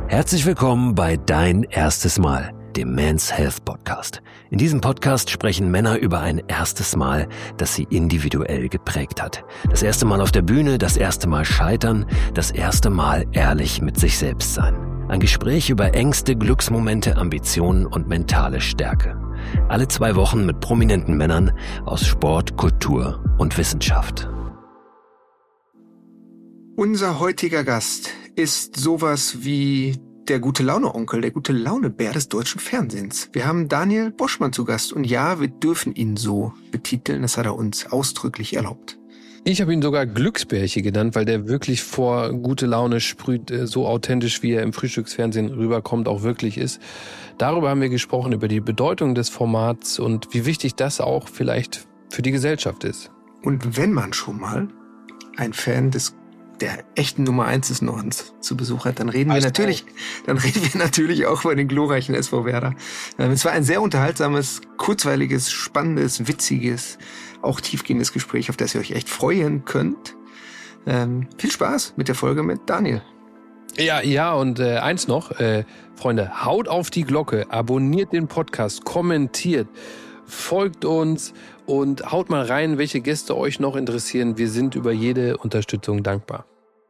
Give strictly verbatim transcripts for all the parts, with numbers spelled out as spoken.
Herzlich willkommen bei Dein erstes Mal, dem Men's Health Podcast. In diesem Podcast sprechen Männer über ein erstes Mal, das sie individuell geprägt hat. Das erste Mal auf der Bühne, das erste Mal scheitern, das erste Mal ehrlich mit sich selbst sein. Ein Gespräch über Ängste, Glücksmomente, Ambitionen und mentale Stärke. Alle zwei Wochen mit prominenten Männern aus Sport, Kultur und Wissenschaft. Unser heutiger Gast ist sowas wie der Gute-Laune-Onkel, der Gute-Laune-Bär des deutschen Fernsehens. Wir haben Daniel Boschmann zu Gast und ja, wir dürfen ihn so betiteln, das hat er uns ausdrücklich erlaubt. Ich habe ihn sogar Glücksbärchen genannt, weil der wirklich vor gute Laune sprüht, so authentisch, wie er im Frühstücksfernsehen rüberkommt, auch wirklich ist. Darüber haben wir gesprochen, über die Bedeutung des Formats und wie wichtig das auch vielleicht für die Gesellschaft ist. Und wenn man schon mal ein Fan des der echten Nummer eins des Nordens zu Besuch hat, dann reden wir natürlich, dann reden wir natürlich auch über den glorreichen S V Werder. Es war ein sehr unterhaltsames, kurzweiliges, spannendes, witziges, auch tiefgehendes Gespräch, auf das ihr euch echt freuen könnt. Ähm, viel Spaß mit der Folge mit Daniel. Ja, ja, und äh, eins noch, äh, Freunde, haut auf die Glocke, abonniert den Podcast, kommentiert, folgt uns und haut mal rein, welche Gäste euch noch interessieren. Wir sind über jede Unterstützung dankbar.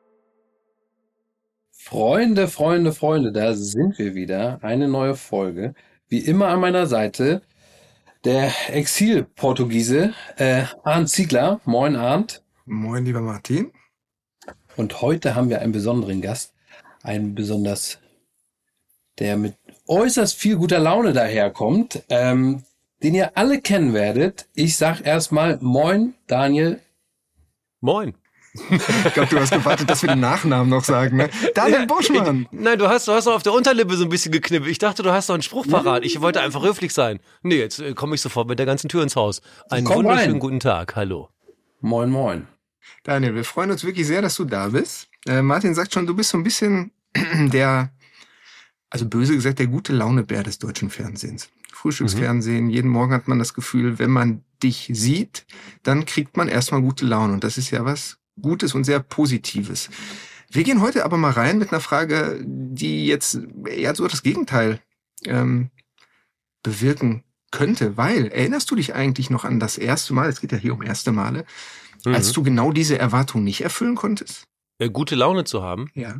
Freunde, Freunde, Freunde, da sind wir wieder. Eine neue Folge. Wie immer an meiner Seite der Exil-Portugiese äh, Arndt Ziegler. Moin, Arndt. Moin, lieber Martin. Und heute haben wir einen besonderen Gast. Einen besonders, der mit äußerst viel guter Laune daherkommt. Ähm, den ihr alle kennen werdet. Ich sag erstmal Moin, Daniel. Moin. Ich glaube, du hast gewartet, dass wir den Nachnamen noch sagen, ne? Daniel Boschmann. Ich, nein, du hast, du hast noch auf der Unterlippe so ein bisschen geknippelt. Ich dachte, du hast noch einen Spruch parat. Ich wollte einfach höflich sein. Nee, jetzt äh, komme ich sofort mit der ganzen Tür ins Haus. Einen Komm wunderschönen rein. Guten Tag. Hallo. Moin, moin. Daniel, wir freuen uns wirklich sehr, dass du da bist. Äh, Martin sagt schon, du bist so ein bisschen der, also böse gesagt, der gute Launebär des deutschen Fernsehens. Frühstücksfernsehen, mhm. Jeden Morgen hat man das Gefühl, wenn man dich sieht, dann kriegt man erstmal gute Laune. Und das ist ja was Gutes und sehr Positives. Wir gehen heute aber mal rein mit einer Frage, die jetzt eher so das Gegenteil ähm, bewirken könnte. Weil, erinnerst du dich eigentlich noch an das erste Mal, es geht ja hier um erste Male, mhm. als du genau diese Erwartung nicht erfüllen konntest? Äh, gute Laune zu haben? Ja.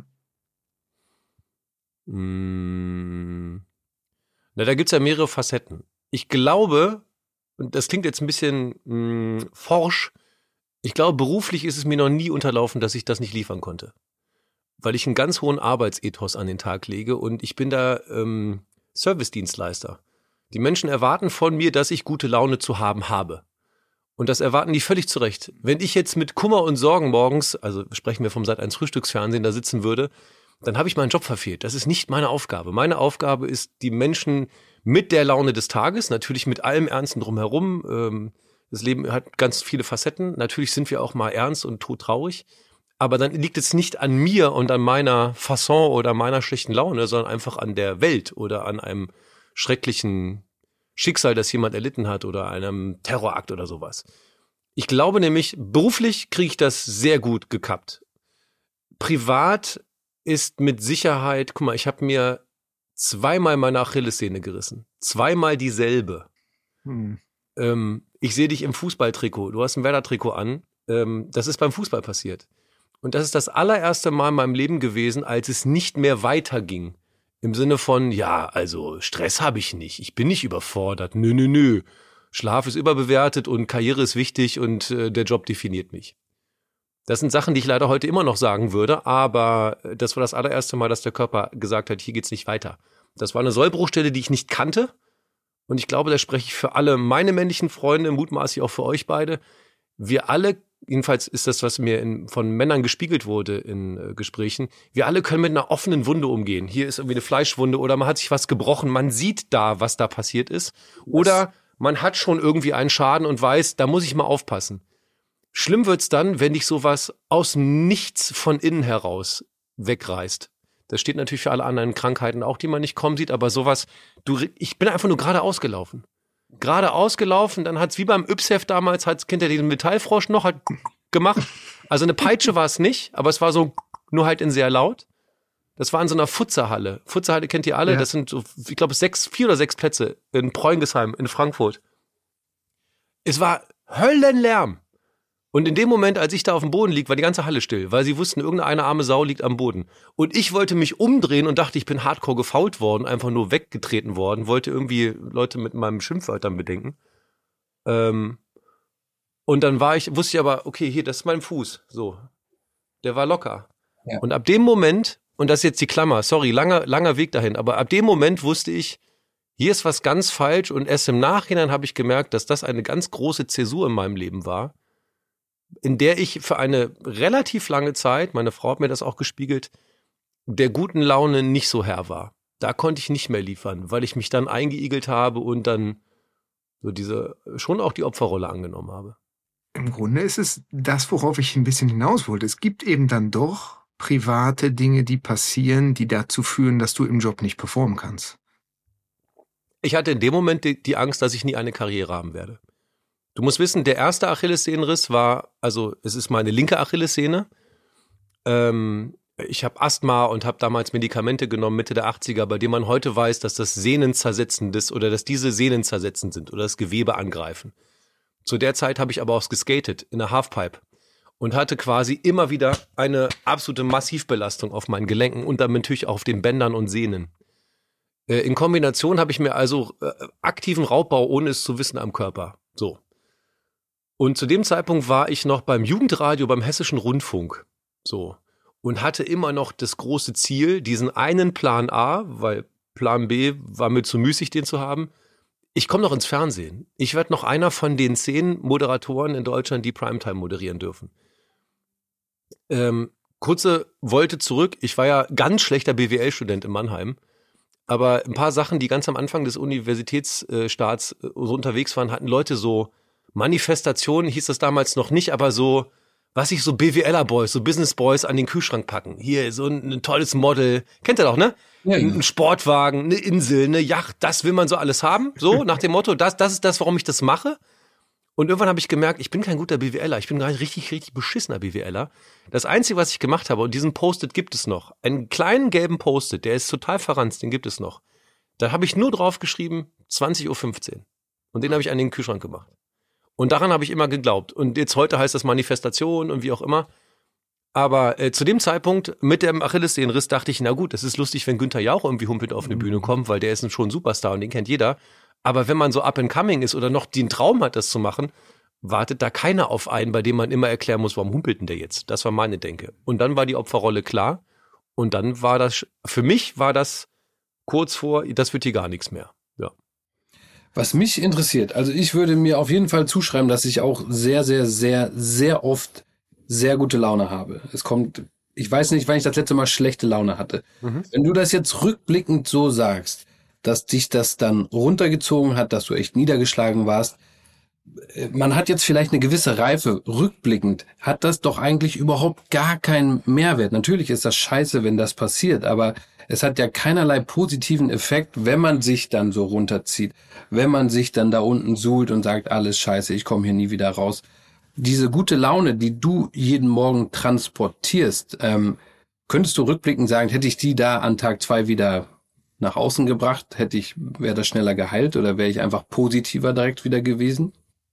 Mmh. Na, da gibt's ja mehrere Facetten. Ich glaube, und das klingt jetzt ein bisschen mh, forsch, ich glaube, beruflich ist es mir noch nie unterlaufen, dass ich das nicht liefern konnte. Weil ich einen ganz hohen Arbeitsethos an den Tag lege und ich bin da ähm, Servicedienstleister. Die Menschen erwarten von mir, dass ich gute Laune zu haben habe. Und das erwarten die völlig zu Recht. Wenn ich jetzt mit Kummer und Sorgen morgens, also sprechen wir vom Sat eins Frühstücksfernsehen, da sitzen würde, dann habe ich meinen Job verfehlt. Das ist nicht meine Aufgabe. Meine Aufgabe ist, die Menschen mit der Laune des Tages, natürlich mit allem Ernsten drumherum. Ähm, das Leben hat ganz viele Facetten. Natürlich sind wir auch mal ernst und todtraurig. Aber dann liegt es nicht an mir und an meiner Fasson oder meiner schlechten Laune, sondern einfach an der Welt oder an einem schrecklichen Schicksal, das jemand erlitten hat oder einem Terrorakt oder sowas. Ich glaube nämlich, beruflich kriege ich das sehr gut gekappt. Privat ist mit Sicherheit, guck mal, ich habe mir zweimal meine Achillessehne gerissen. Zweimal dieselbe. Hm. Ähm, ich sehe dich im Fußballtrikot. Du hast ein Werder-Trikot an. Ähm, das ist beim Fußball passiert. Und das ist das allererste Mal in meinem Leben gewesen, als es nicht mehr weiterging. Im Sinne von, ja, also Stress habe ich nicht. Ich bin nicht überfordert. Nö, nö, nö. Schlaf ist überbewertet und Karriere ist wichtig und äh, der Job definiert mich. Das sind Sachen, die ich leider heute immer noch sagen würde, aber das war das allererste Mal, dass der Körper gesagt hat, hier geht's nicht weiter. Das war eine Sollbruchstelle, die ich nicht kannte und ich glaube, da spreche ich für alle meine männlichen Freunde, mutmaßlich auch für euch beide. Wir alle, jedenfalls ist das, was mir in, von Männern gespiegelt wurde in äh, Gesprächen, wir alle können mit einer offenen Wunde umgehen. Hier ist irgendwie eine Fleischwunde oder man hat sich was gebrochen, man sieht da, was da passiert ist oder man hat schon irgendwie einen Schaden und weiß, da muss ich mal aufpassen. Schlimm wird's dann, wenn dich sowas aus nichts von innen heraus wegreißt. Das steht natürlich für alle anderen Krankheiten auch, die man nicht kommen sieht, aber sowas, du, ich bin einfach nur gerade ausgelaufen. Gerade ausgelaufen, dann hat's wie beim Yps-Heft damals, hat's Kind ja den Metallfrosch noch hat gemacht. Also eine Peitsche war es nicht, aber es war so nur halt in sehr laut. Das war in so einer Futzerhalle. Futzerhalle kennt ihr alle. Ja. Das sind so, ich glaube, sechs, vier oder sechs Plätze in Preungesheim, in Frankfurt. Es war Höllenlärm. Und in dem Moment, als ich da auf dem Boden lieg, war die ganze Halle still, weil sie wussten, irgendeine arme Sau liegt am Boden. Und ich wollte mich umdrehen und dachte, ich bin hardcore gefoult worden, einfach nur weggetreten worden, wollte irgendwie Leute mit meinen Schimpfwörtern bedenken. Ähm, und dann war ich, wusste ich aber, okay, hier, das ist mein Fuß. So. Der war locker. Ja. Und ab dem Moment, und das ist jetzt die Klammer, sorry, langer, langer Weg dahin, aber ab dem Moment wusste ich, hier ist was ganz falsch und erst im Nachhinein habe ich gemerkt, dass das eine ganz große Zäsur in meinem Leben war, in der ich für eine relativ lange Zeit, meine Frau hat mir das auch gespiegelt, der guten Laune nicht so Herr war. Da konnte ich nicht mehr liefern, weil ich mich dann eingeigelt habe und dann so diese, schon auch die Opferrolle angenommen habe. Im Grunde ist es das, worauf ich ein bisschen hinaus wollte. Es gibt eben dann doch private Dinge, die passieren, die dazu führen, dass du im Job nicht performen kannst. Ich hatte in dem Moment die, die Angst, dass ich nie eine Karriere haben werde. Du musst wissen, der erste Achillessehnenriss war, also es ist meine linke Achillessehne. Ähm, ich habe Asthma und habe damals Medikamente genommen, Mitte der achtziger, bei denen man heute weiß, dass das sehnenzersetzend ist oder dass diese Sehnen zersetzend sind oder das Gewebe angreifen. Zu der Zeit habe ich aber auch geskatet in der Halfpipe und hatte quasi immer wieder eine absolute Massivbelastung auf meinen Gelenken und dann natürlich auch auf den Bändern und Sehnen. Äh, in Kombination habe ich mir also äh, aktiven Raubbau, ohne es zu wissen, am Körper. So. Und zu dem Zeitpunkt war ich noch beim Jugendradio, beim Hessischen Rundfunk. So. Und hatte immer noch das große Ziel, diesen einen Plan A, weil Plan B war mir zu müßig, den zu haben. Ich komme noch ins Fernsehen. Ich werde noch einer von den zehn Moderatoren in Deutschland, die Primetime moderieren dürfen. Ähm, kurze Wolte zurück. Ich war ja ganz schlechter B W L-Student in Mannheim. Aber ein paar Sachen, die ganz am Anfang des Universitätsstarts so unterwegs waren, hatten Leute so Manifestationen, hieß das damals noch nicht, aber so, was ich so B W L-Boys, so Business Boys an den Kühlschrank packen. Hier, so ein, ein tolles Model. Kennt ihr doch, ne? Ja, ein, ein Sportwagen, eine Insel, eine Yacht, das will man so alles haben. So, nach dem Motto, das, das ist das, warum ich das mache. Und irgendwann habe ich gemerkt, ich bin kein guter B W Ler, ich bin gar nicht richtig, richtig beschissener B W Ler. Das Einzige, was ich gemacht habe, und diesen Post-it gibt es noch, einen kleinen gelben Post-it, der ist total verranzt, den gibt es noch. Da habe ich nur drauf geschrieben, zwanzig Uhr fünfzehn. Und den habe ich an den Kühlschrank gemacht. Und daran habe ich immer geglaubt. Und jetzt heute heißt das Manifestation und wie auch immer. Aber äh, zu dem Zeitpunkt mit dem Achillessehnenriss dachte ich, na gut, das ist lustig, wenn Günther Jauch irgendwie humpelnd auf eine Bühne kommt, weil der ist schon ein Superstar und den kennt jeder. Aber wenn man so up and coming ist oder noch den Traum hat, das zu machen, wartet da keiner auf einen, bei dem man immer erklären muss, warum humpelt denn der jetzt? Das war meine Denke. Und dann war die Opferrolle klar. Und dann war das, für mich war das kurz vor, das wird hier gar nichts mehr. Ja. Was mich interessiert, also ich würde mir auf jeden Fall zuschreiben, dass ich auch sehr, sehr, sehr, sehr oft sehr gute Laune habe. Es kommt, ich weiß nicht, wann ich das letzte Mal schlechte Laune hatte. Mhm. Wenn du das jetzt rückblickend so sagst, dass dich das dann runtergezogen hat, dass du echt niedergeschlagen warst, man hat jetzt vielleicht eine gewisse Reife. Rückblickend hat das doch eigentlich überhaupt gar keinen Mehrwert. Natürlich ist das scheiße, wenn das passiert, aber es hat ja keinerlei positiven Effekt, wenn man sich dann so runterzieht, wenn man sich dann da unten suhlt und sagt, alles scheiße, ich komme hier nie wieder raus. Diese gute Laune, die du jeden Morgen transportierst, ähm, könntest du rückblickend sagen, hätte ich die da an Tag zwei wieder nach außen gebracht, hätte ich, wäre das schneller geheilt oder wäre ich einfach positiver direkt wieder gewesen?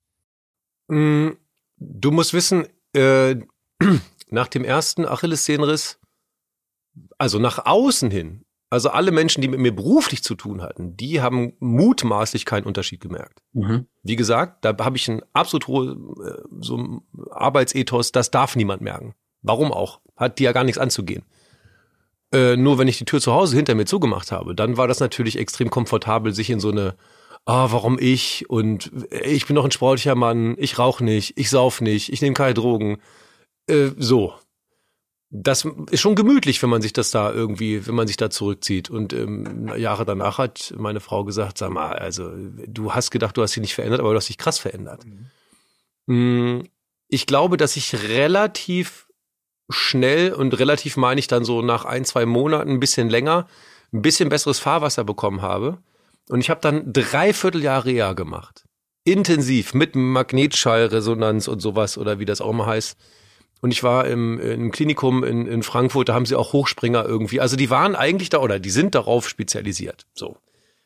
Du musst wissen, äh, nach dem ersten Achillessehnenriss, also nach außen hin, also alle Menschen, die mit mir beruflich zu tun hatten, die haben mutmaßlich keinen Unterschied gemerkt. Mhm. Wie gesagt, da habe ich ein absolut hohes äh, so ein Arbeitsethos, das darf niemand merken. Warum auch? Hat die ja gar nichts anzugehen. Äh, nur wenn ich die Tür zu Hause hinter mir zugemacht habe, dann war das natürlich extrem komfortabel, sich in so eine ah, warum ich? Und ich bin doch ein sportlicher Mann, ich rauche nicht, ich sauf nicht, ich nehme keine Drogen. Äh, so. Das ist schon gemütlich, wenn man sich das da irgendwie, wenn man sich da zurückzieht. Und ähm, Jahre danach hat meine Frau gesagt, sag mal, also du hast gedacht, du hast dich nicht verändert, aber du hast dich krass verändert. Mhm. Ich glaube, dass ich relativ schnell und relativ meine ich dann so nach ein, zwei Monaten, ein bisschen länger, ein bisschen besseres Fahrwasser bekommen habe. Und ich habe dann dreiviertel Jahr Reha gemacht. Intensiv, mit Magnetschallresonanz und sowas oder wie das auch immer heißt. Und ich war im, im Klinikum in, in Frankfurt, da haben sie auch Hochspringer irgendwie. Also die waren eigentlich da, oder die sind darauf spezialisiert. So.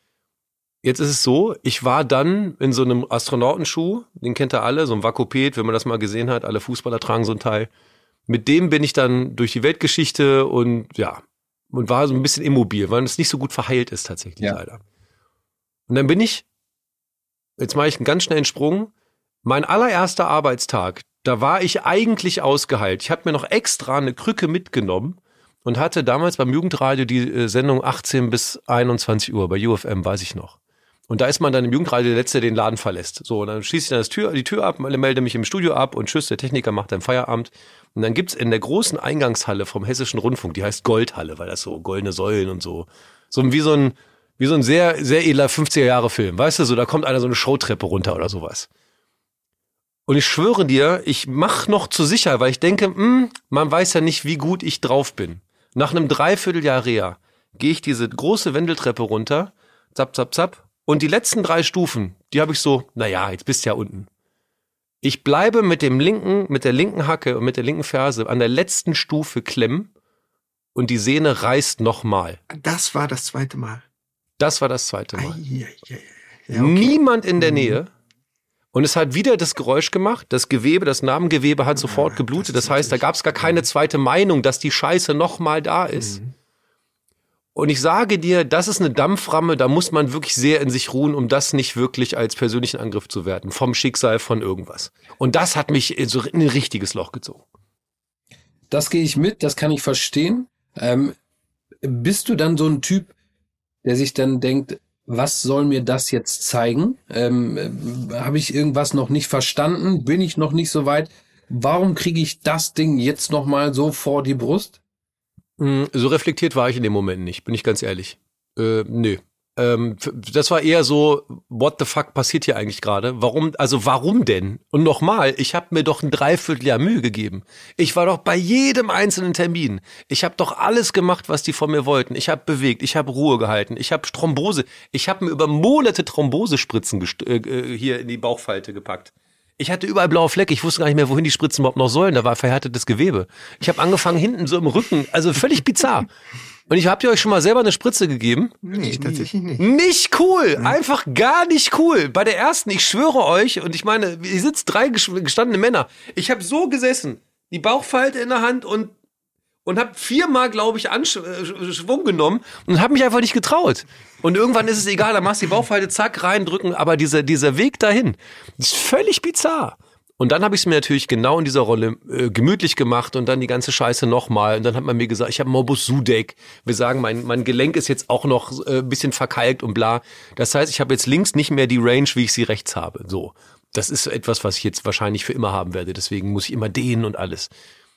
Jetzt ist es so, ich war dann in so einem Astronautenschuh, den kennt ihr alle, so ein Vakupet, wenn man das mal gesehen hat, alle Fußballer tragen so ein Teil. Mit dem bin ich dann durch die Weltgeschichte und ja, und war so ein bisschen immobil, weil es nicht so gut verheilt ist tatsächlich ja. leider. Und dann bin ich, jetzt mache ich einen ganz schnellen Sprung, mein allererster Arbeitstag, da war ich eigentlich ausgeheilt. Ich habe mir noch extra eine Krücke mitgenommen und hatte damals beim Jugendradio die äh, Sendung achtzehn bis einundzwanzig Uhr, bei U F M, weiß ich noch. Und da ist man dann im Jugendradio der Letzte, der den Laden verlässt. So, und dann schließe ich dann das Tür, die Tür ab, melde mich im Studio ab und tschüss, der Techniker macht dann Feierabend. Und dann gibt's in der großen Eingangshalle vom Hessischen Rundfunk, die heißt Goldhalle, weil das so goldene Säulen und so, so wie so ein, wie so ein sehr, sehr edler fünfziger-Jahre-Film. Weißt du, so, da kommt einer so eine Showtreppe runter oder sowas. Und ich schwöre dir, ich mach noch zu sicher, weil ich denke, mh, man weiß ja nicht, wie gut ich drauf bin. Nach einem Dreivierteljahr Reha gehe ich diese große Wendeltreppe runter, zapp, zapp, zapp. Und die letzten drei Stufen, die habe ich so, naja, jetzt bist du ja unten. Ich bleibe mit dem linken, mit der linken Hacke und mit der linken Ferse an der letzten Stufe klemmen und die Sehne reißt nochmal. Das war das zweite Mal. Das war das zweite Mal. Ai, ai, ai. Ja, okay. Niemand in der Nähe. Und es hat wieder das Geräusch gemacht. Das Gewebe, das Narbengewebe hat sofort geblutet. Das heißt, da gab es gar keine zweite Meinung, dass die Scheiße nochmal da ist. Mhm. Und ich sage dir, das ist eine Dampframme, da muss man wirklich sehr in sich ruhen, um das nicht wirklich als persönlichen Angriff zu werten. Vom Schicksal, von irgendwas. Und das hat mich so in ein richtiges Loch gezogen. Das gehe ich mit, das kann ich verstehen. Ähm, bist du dann so ein Typ, der sich dann denkt, was soll mir das jetzt zeigen? Ähm, habe ich irgendwas noch nicht verstanden? Bin ich noch nicht so weit? Warum kriege ich das Ding jetzt noch mal so vor die Brust? So reflektiert war ich in dem Moment nicht, bin ich ganz ehrlich. Äh, nö. Ähm, das war eher so, what the fuck passiert hier eigentlich gerade? Warum, also warum denn? Und nochmal, ich habe mir doch ein Dreivierteljahr Mühe gegeben. Ich war doch bei jedem einzelnen Termin. Ich habe doch alles gemacht, was die von mir wollten. Ich habe bewegt, ich habe Ruhe gehalten, ich habe Thrombose, ich habe mir über Monate Thrombosespritzen gest- äh, hier in die Bauchfalte gepackt. Ich hatte überall blaue Flecke, ich wusste gar nicht mehr, wohin die Spritzen überhaupt noch sollen, da war verhärtetes Gewebe. Ich habe angefangen hinten so im Rücken, also völlig bizarr. Und ich habt ihr euch schon mal selber eine Spritze gegeben? Nee, tatsächlich nicht. Nicht cool, einfach gar nicht cool. Bei der ersten, ich schwöre euch, und ich meine, ihr sitzt drei gestandene Männer. Ich habe so gesessen, die Bauchfalte in der Hand und und habe viermal, glaube ich, Schwung genommen und habe mich einfach nicht getraut. Und irgendwann ist es egal, dann machst du die Bauchfalte, zack, reindrücken, aber dieser dieser Weg dahin ist völlig bizarr. Und dann habe ich es mir natürlich genau in dieser Rolle äh, gemütlich gemacht und dann die ganze Scheiße nochmal. Und dann hat man mir gesagt, ich habe Morbus Sudeck. Wir sagen, mein mein Gelenk ist jetzt auch noch ein äh, bisschen verkalkt und bla. Das heißt, ich habe jetzt links nicht mehr die Range, wie ich sie rechts habe. So, das ist etwas, was ich jetzt wahrscheinlich für immer haben werde. Deswegen muss ich immer dehnen und alles.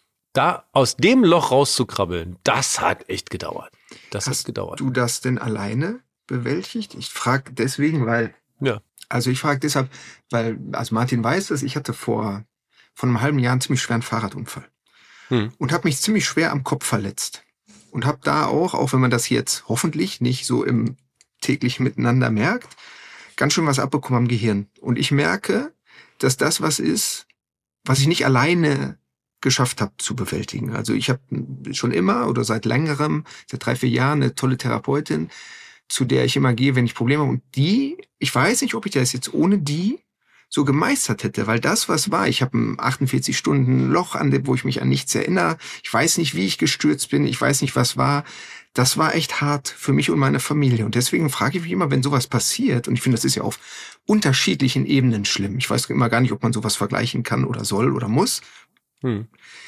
Da aus dem Loch rauszukrabbeln, das hat echt gedauert. Das Hast hat gedauert. du das denn alleine bewältigt? Ich frage deswegen, weil, ja. also ich frage deshalb, weil, also Martin weiß es, ich hatte vor, vor einem halben Jahr einen ziemlich schweren Fahrradunfall. Hm. Und habe mich ziemlich schwer am Kopf verletzt. Und habe da auch, auch wenn man das jetzt hoffentlich nicht so im täglichen Miteinander merkt, ganz schön was abbekommen am Gehirn. Und ich merke, dass das was ist, was ich nicht alleine geschafft habe zu bewältigen. Also ich habe schon immer oder seit längerem, seit drei, vier Jahren eine tolle Therapeutin, zu der ich immer gehe, wenn ich Probleme habe. Und die, ich weiß nicht, ob ich das jetzt ohne die so gemeistert hätte, weil das, was war, ich habe ein achtundvierzig Stunden Loch, an dem, wo ich mich an nichts erinnere. Ich weiß nicht, wie ich gestürzt bin. Ich weiß nicht, was war. Das war echt hart für mich und meine Familie. Und deswegen frage ich mich immer, wenn sowas passiert, und ich finde, das ist ja auf unterschiedlichen Ebenen schlimm. Ich weiß immer gar nicht, ob man sowas vergleichen kann oder soll oder muss. Hm.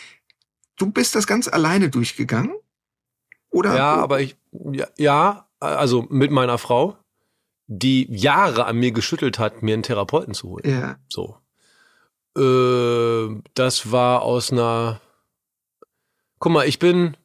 Du bist das ganz alleine durchgegangen? Oder? Ja, aber ich, ja, ja, also mit meiner Frau, die Jahre an mir geschüttelt hat, mir einen Therapeuten zu holen. Ja. So. Äh, das war aus einer, guck mal, ich bin,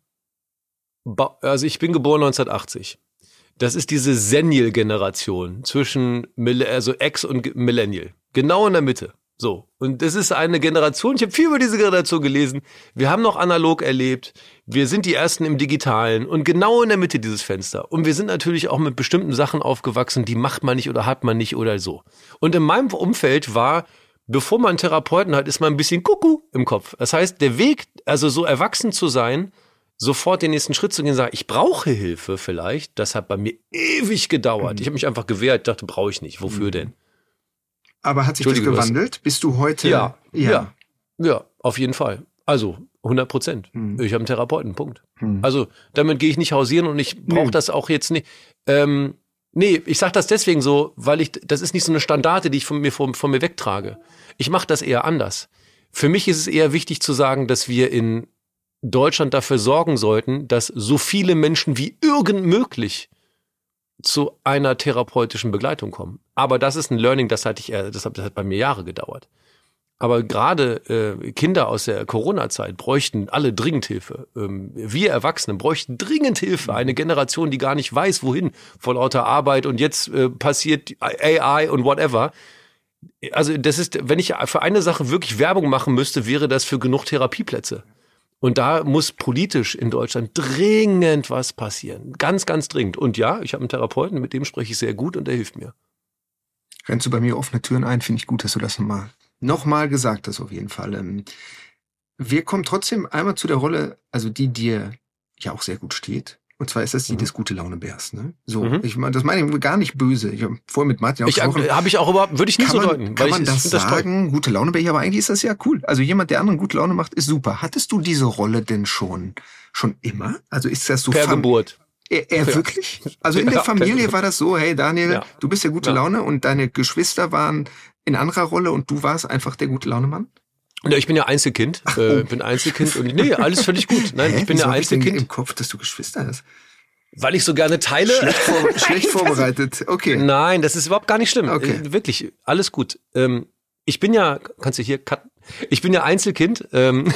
also ich bin geboren neunzehnhundertachtzig. Das ist diese Sennial-Generation zwischen, also Ex und Millennial. Genau in der Mitte. So, und das ist eine Generation, ich habe viel über diese Generation gelesen, wir haben noch analog erlebt, wir sind die Ersten im Digitalen und genau in der Mitte dieses Fenster. Und wir sind natürlich auch mit bestimmten Sachen aufgewachsen, die macht man nicht oder hat man nicht oder so. Und in meinem Umfeld war bevor man einen Therapeuten hat, ist man ein bisschen Kuckuck im Kopf. Das heißt, der Weg, also so erwachsen zu sein, sofort den nächsten Schritt zu gehen und sagen, ich brauche Hilfe vielleicht, das hat bei mir ewig gedauert. Mhm. Ich habe mich einfach gewehrt, dachte, brauche ich nicht. Wofür mhm. denn? Aber hat sich das gewandelt? Was? Bist du heute? Ja, ja, ja, ja, auf jeden Fall. Also hundert Prozent. Mhm. Ich habe einen Therapeuten, Punkt. Mhm. Also damit gehe ich nicht hausieren und ich brauche mhm. das auch jetzt nicht. Ähm, nee, ich sage das deswegen so, weil ich, das ist nicht so eine Standarte, die ich von mir, von, von mir wegtrage. Ich mache das eher anders. Für mich ist es eher wichtig zu sagen, dass wir in Deutschland dafür sorgen sollten, dass so viele Menschen wie irgend möglich zu einer therapeutischen Begleitung kommen. Aber das ist ein Learning, das hatte ich, das hat, das hat bei mir Jahre gedauert. Aber gerade äh, Kinder aus der Corona-Zeit bräuchten alle dringend Hilfe. Ähm, wir Erwachsene bräuchten dringend Hilfe. Eine Generation, die gar nicht weiß, wohin, vor lauter Arbeit und jetzt äh, passiert A I und whatever. Also das ist, wenn ich für eine Sache wirklich Werbung machen müsste, wäre das für genug Therapieplätze. Und da muss politisch in Deutschland dringend was passieren. Ganz, ganz dringend. Und ja, ich habe einen Therapeuten, mit dem spreche ich sehr gut und der hilft mir. Rennst du bei mir offene Türen ein? Finde ich gut, dass du das nochmal nochmal gesagt hast, auf jeden Fall. Wir kommen trotzdem einmal zu der Rolle, also die dir ja auch sehr gut steht. Und zwar ist das die mhm. des Gute-Laune-Bärs. Ne? So, mhm. ich meine, das meine ich gar nicht böse. Ich habe vorher mit Martin auch gesprochen. Habe ich auch überhaupt, würde ich nie so deuten. Kann weil man ich, das ich sagen, das Gute-Laune-Bär, aber eigentlich ist das ja cool. Also jemand, der anderen gute Laune macht, ist super. Hattest du diese Rolle denn schon schon immer? Also ist das so... Per Geburt. Er, er ja. wirklich? Also in der ja, Familie war das so, hey Daniel, ja. du bist der gute ja. Laune und deine Geschwister waren in anderer Rolle und du warst einfach der gute Laune-Mann? Ja, ich bin ja Einzelkind. Ach, oh. äh, bin Einzelkind und nee, alles völlig gut. Nein, Hä? ich bin ja Einzelkind. Im Kopf, dass du Geschwister hast. Weil ich so gerne teile. Schlecht, vor, schlecht vorbereitet, okay. Nein, das ist überhaupt gar nicht schlimm. Okay. Äh, wirklich, alles gut. Ähm, ich bin ja, kannst du hier cutten? Ich bin ja Einzelkind. Ähm.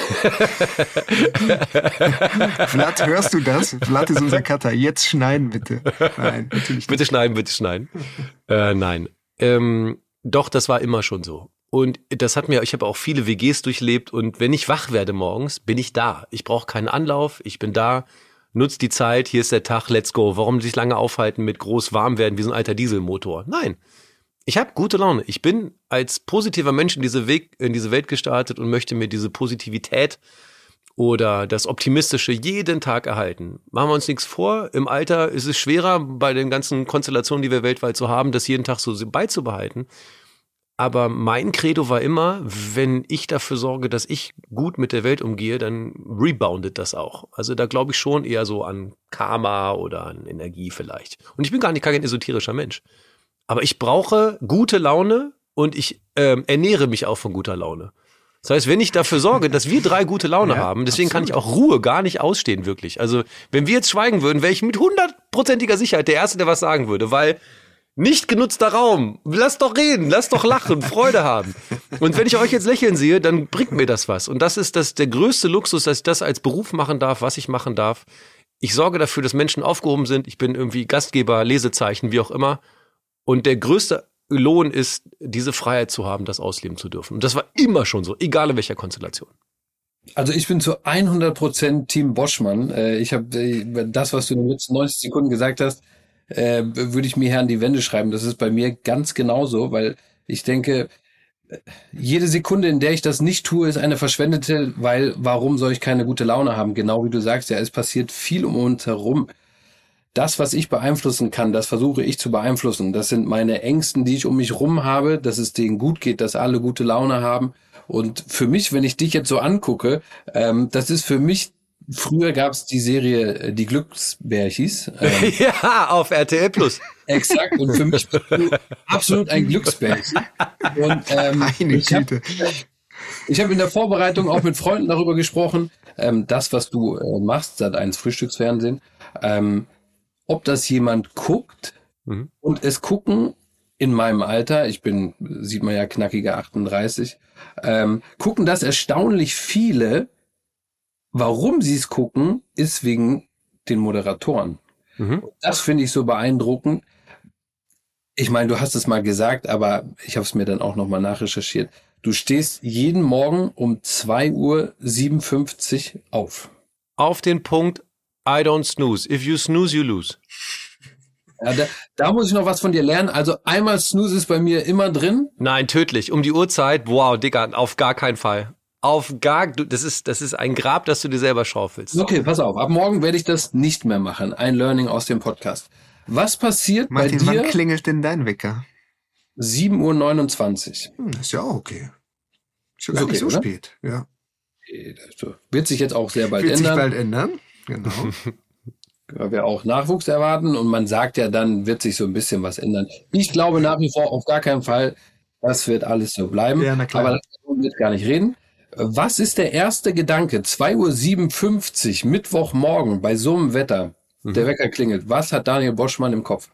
Vlad, hörst du das? Vlad ist unser Cutter. Jetzt schneiden bitte. Nein, natürlich nicht. Bitte schneiden, bitte schneiden. äh, nein. Ähm, doch, das war immer schon so. Und das hat mir, ich habe auch viele W Gs durchlebt und wenn ich wach werde morgens, bin ich da. Ich brauche keinen Anlauf, ich bin da. Nutzt die Zeit, hier ist der Tag, let's go. Warum sich lange aufhalten mit groß warm werden wie so ein alter Dieselmotor? Nein, ich habe gute Laune. Ich bin als positiver Mensch in diese, Weg, in diese Welt gestartet und möchte mir diese Positivität oder das Optimistische jeden Tag erhalten. Machen wir uns nichts vor, im Alter ist es schwerer, bei den ganzen Konstellationen, die wir weltweit so haben, das jeden Tag so beizubehalten. Aber mein Credo war immer, wenn ich dafür sorge, dass ich gut mit der Welt umgehe, dann reboundet das auch. Also da glaube ich schon eher so an Karma oder an Energie vielleicht. Und ich bin gar nicht kein esoterischer Mensch. Aber ich brauche gute Laune und ich ähm, ernähre mich auch von guter Laune. Das heißt, wenn ich dafür sorge, dass wir drei gute Laune ja, haben, deswegen absolut. Kann ich auch Ruhe gar nicht ausstehen, wirklich. Also wenn wir jetzt schweigen würden, wäre ich mit hundertprozentiger Sicherheit der Erste, der was sagen würde, weil nicht genutzter Raum. Lass doch reden, lass doch lachen, Freude haben. Und wenn ich euch jetzt lächeln sehe, dann bringt mir das was. Und das ist das der größte Luxus, dass ich das als Beruf machen darf, was ich machen darf. Ich sorge dafür, dass Menschen aufgehoben sind. Ich bin irgendwie Gastgeber, Lesezeichen, wie auch immer. Und der größte Lohn ist, diese Freiheit zu haben, das ausleben zu dürfen. Und das war immer schon so, egal in welcher Konstellation. Also ich bin zu hundert Prozent Team Boschmann. Ich habe das, was du in den letzten neunzig Sekunden gesagt hast, äh, würde ich mir hier an die Wände schreiben. Das ist bei mir ganz genauso, weil ich denke, jede Sekunde, in der ich das nicht tue, ist eine verschwendete, weil warum soll ich keine gute Laune haben? Genau wie du sagst, ja, es passiert viel um uns herum. Das, was ich beeinflussen kann, das versuche ich zu beeinflussen. Das sind meine Ängsten, die ich um mich rum habe, dass es denen gut geht, dass alle gute Laune haben. Und für mich, wenn ich dich jetzt so angucke, ähm, das ist für mich, früher gab es die Serie Die Glücksbärchis. Ähm, ja, auf R T L Plus. Exakt. Und für mich bist du absolut ein Glücksbärchen. Und ähm, Eine ich habe ich hab in der Vorbereitung auch mit Freunden darüber gesprochen, ähm, das, was du äh, machst, Sat eins Frühstücksfernsehen, ähm, ob das jemand guckt mhm. und es gucken in meinem Alter, ich bin, sieht man ja, knackige achtunddreißig, ähm, gucken das erstaunlich viele. Warum sie es gucken, ist wegen den Moderatoren. Mhm. Das finde ich so beeindruckend. Ich meine, du hast es mal gesagt, aber ich habe es mir dann auch nochmal nachrecherchiert. Du stehst jeden Morgen um zwei Uhr siebenundfünfzig auf. Auf den Punkt, I don't snooze. If you snooze, you lose. Ja, da, da muss ich noch was von dir lernen. Also einmal Snooze ist bei mir immer drin. Nein, tödlich. Um die Uhrzeit, wow, Digga, auf gar keinen Fall. Auf gar, du, das ist, das ist ein Grab, das du dir selber schaufelst. Okay, pass auf. Ab morgen werde ich das nicht mehr machen. Ein Learning aus dem Podcast. Was passiert Martin, bei dir? wann klingelt denn dein Wecker? sieben Uhr neunundzwanzig. Hm, ist ja auch okay. Ist ja Ist gar okay, nicht so oder? spät. Ja. Wird sich jetzt auch sehr bald Wird ändern. sich bald ändern. Genau. Weil wir auch Nachwuchs erwarten und man sagt ja, dann wird sich so ein bisschen was ändern. Ich glaube nach wie vor auf gar keinen Fall, das wird alles so bleiben. Ja, na klar. Aber darüber wird gar nicht reden. Was ist der erste Gedanke? zwei Uhr siebenundfünfzig, Mittwochmorgen, bei so einem Wetter, Mhm. der Wecker klingelt. Was hat Daniel Boschmann im Kopf?